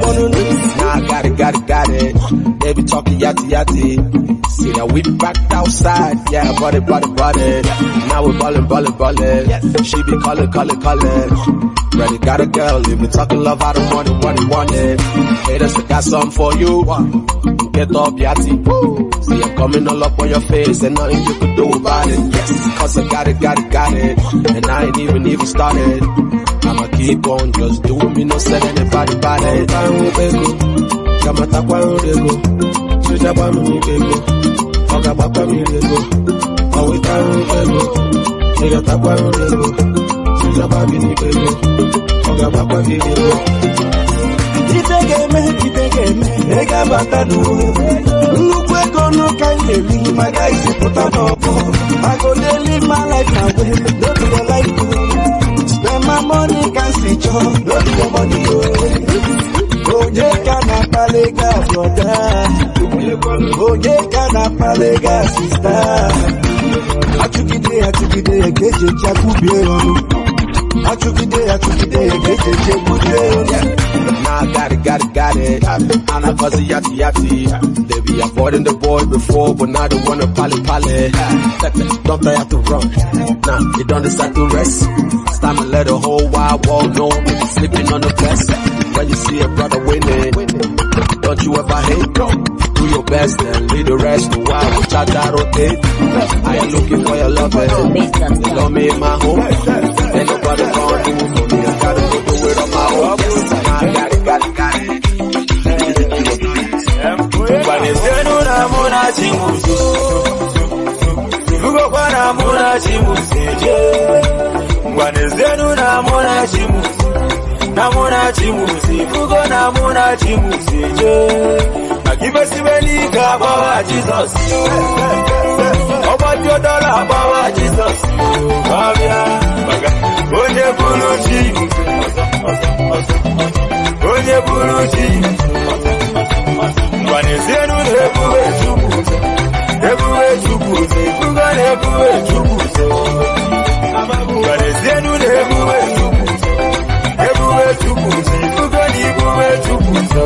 got it, got it, got it. They be talking yatty yatty. See now we back outside. Yeah, body, body, body. Now we ballin', ballin', ballin'. She be callin', callin', callin'. Ready, got a girl. If we talking love, I don't want it, want it, want it. Haters, I got something for you. Get up, yatty. See, I'm coming all up on your face, and nothing you could do about it. Yes, cause I got it, got it, got it. And I ain't even, even started. I'ma keep on just doing me, no send anybody by that. Time we go, Kamata Kwaro they go, Suja Bami they go, Oga Bapa me they go, Awe Time we go, Nigga Takwaro they go, Suja Bami they go, Oga Bapa me they go. Itegeme, Itegeme, Nigga Bata do. Look where go no kind of live, my guys put on up. I go they live my life now, don't be the life to me. Spend my money, can see you, not your money. Oye kana palega brother, oye kana palega sister. Achukide, achukide, ekeje chakube onu. Achukide, achukide, ekeje chakube onu. Nah, got it, got it, got it. And I cause it yati yati. They be avoiding the boy before, but now they wanna pally pally. Don't they have to run? Nah, they don't decide to rest. It's time to let the whole wide world know you're sleeping on the best. When you see a brother winning, don't you ever hate? Do your best and leave the rest to while we try to rotate. I ain't looking for your love, you love me in my home. Ain't nobody gonna do for me. I gotta go do it on my own. I got it, got it, got it. Panezenu na muna chimuzo, Fugo kwa muna chimuzeje. Panezenu na muna chimuzo, na muna chimuzi, Fugo na muna chimuzeje. Akibesi belika bawa Jesus, Oba Diodora bawa Jesus. Babia, Onye buluchi, Onye buluchi. Panezenu nebuwe chukuze, nebuwe chukuze, Fuga nebuwe chukuze. Panezenu nebuwe chukuze, nebuwe chukuze, Fuga nebuwe chukuze.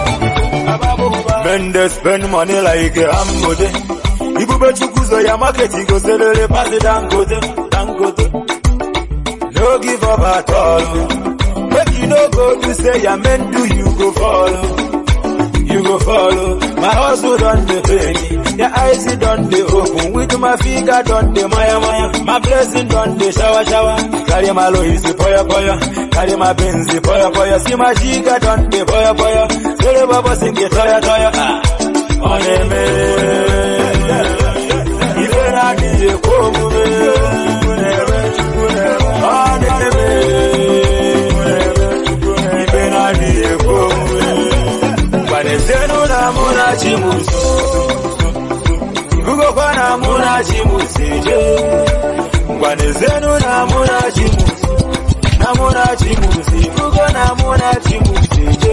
Men they spend money like a hammote. Ibube chukuze ya market go selele pass it dangote, dangote. No give up at all. Make you no go to say ya men do you go follow. You go follow, my hustle done the penny, your eyes done the open, with my finger done the maya maya, my blessing done the shower shower, carry my low easy poya poya, carry my benzi poya poya, see my chica done the poya poya, say the baba sing it toya toya, ah, on a man, even I need a come on a man, even I need a come. Panezenu na muna chimuzi, chimuseje ngwanezenu namuna chimuseje namuna chimuseje kuko namuna chimuseje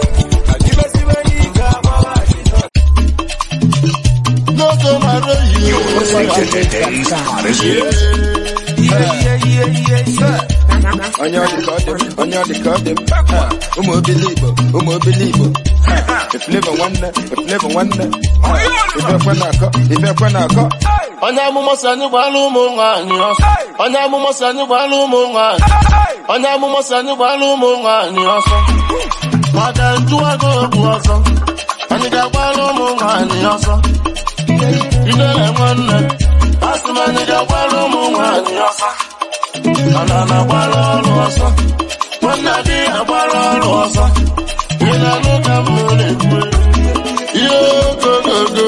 You're listening to today's hottest hits. Yeah, yeah, yeah, yeah, yeah. On your decodem, on your decodem. Umo believer, umo believer. If never wonder, if never wonder. If ever wanna go, if ever wanna go. Onya mumo sani balu munga nios. Onya mumo sani balu munga. Onya mumo sani balu munga nios. Mada tuwa go buaso. Aniga balu munga nios. Ine mwana. Asuma niga balu munga nios. Anana balu nios. Mwana di balu nios. Ina nuka mule kwe. Yo go go go.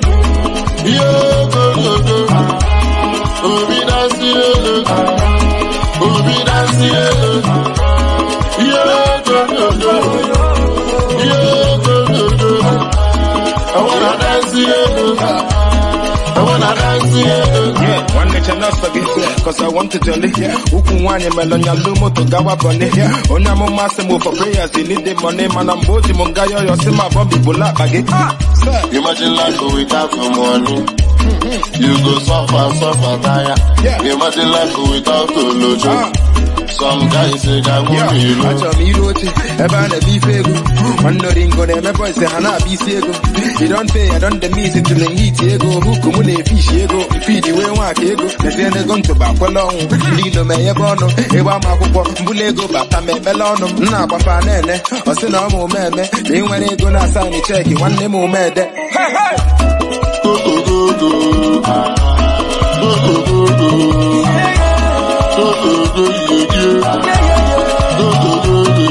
Yo go go go. Obi dansi yo. Obi dansi yo. Yo go go go. Yo go go go. I wanna dance yo. I wanna dance yo. Yeah, one nature not forget. Cause I want to jolly. Uku wanye melonya lumo to gawa bone. Onya mo massimo for prayers. You need the money, man. I'm boji mongayo. You see my bumbi bula baggy. Imagine life without no money. You go suffer, suffer, tire. Imagine life without a lojo. Some guys say, I won't be low. I tell me, you know it. Ever and a beef ego. One no ringo, them a boy say, Hana be ego. You don't pay, I don't the miss it till the heat ego. Who come on a fish ego? Feed the way one ego. The then they're going to back along. Lino may a bono. Ewa Mako, Bulego, Bata me Belono. Na Papa Nene. Or Sinamo Meme. They when they gonna sign a check. One name more mad. Hey, hey. Go, go, go, go. Go, go, go, go. Go, go, go, go. Go, go, go, go.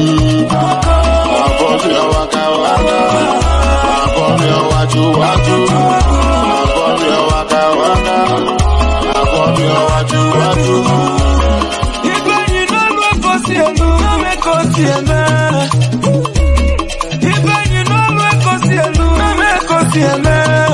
Above your waka waka. Above your wachu wachu. Above your waka waka. Above your wachu wachu. Igwe you know no go see elu, me go see elu. Igwe you know no go see elu, me go see elu.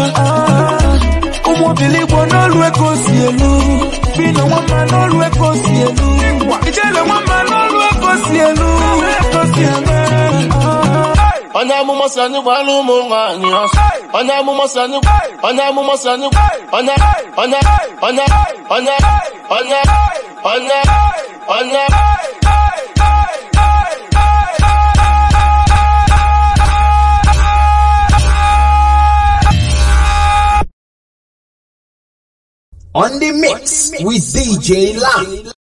Umo bilibo no lwe go see elu. Bino wama no lwe go see elu. Ijele wama no lwe go see elu, me go see elu. Onya mumo sani balu munga nios. Onya mumo sani, onya mumo sani, onya, onya, onya, onya, onya, onya, onya. On the mix with D J Lam.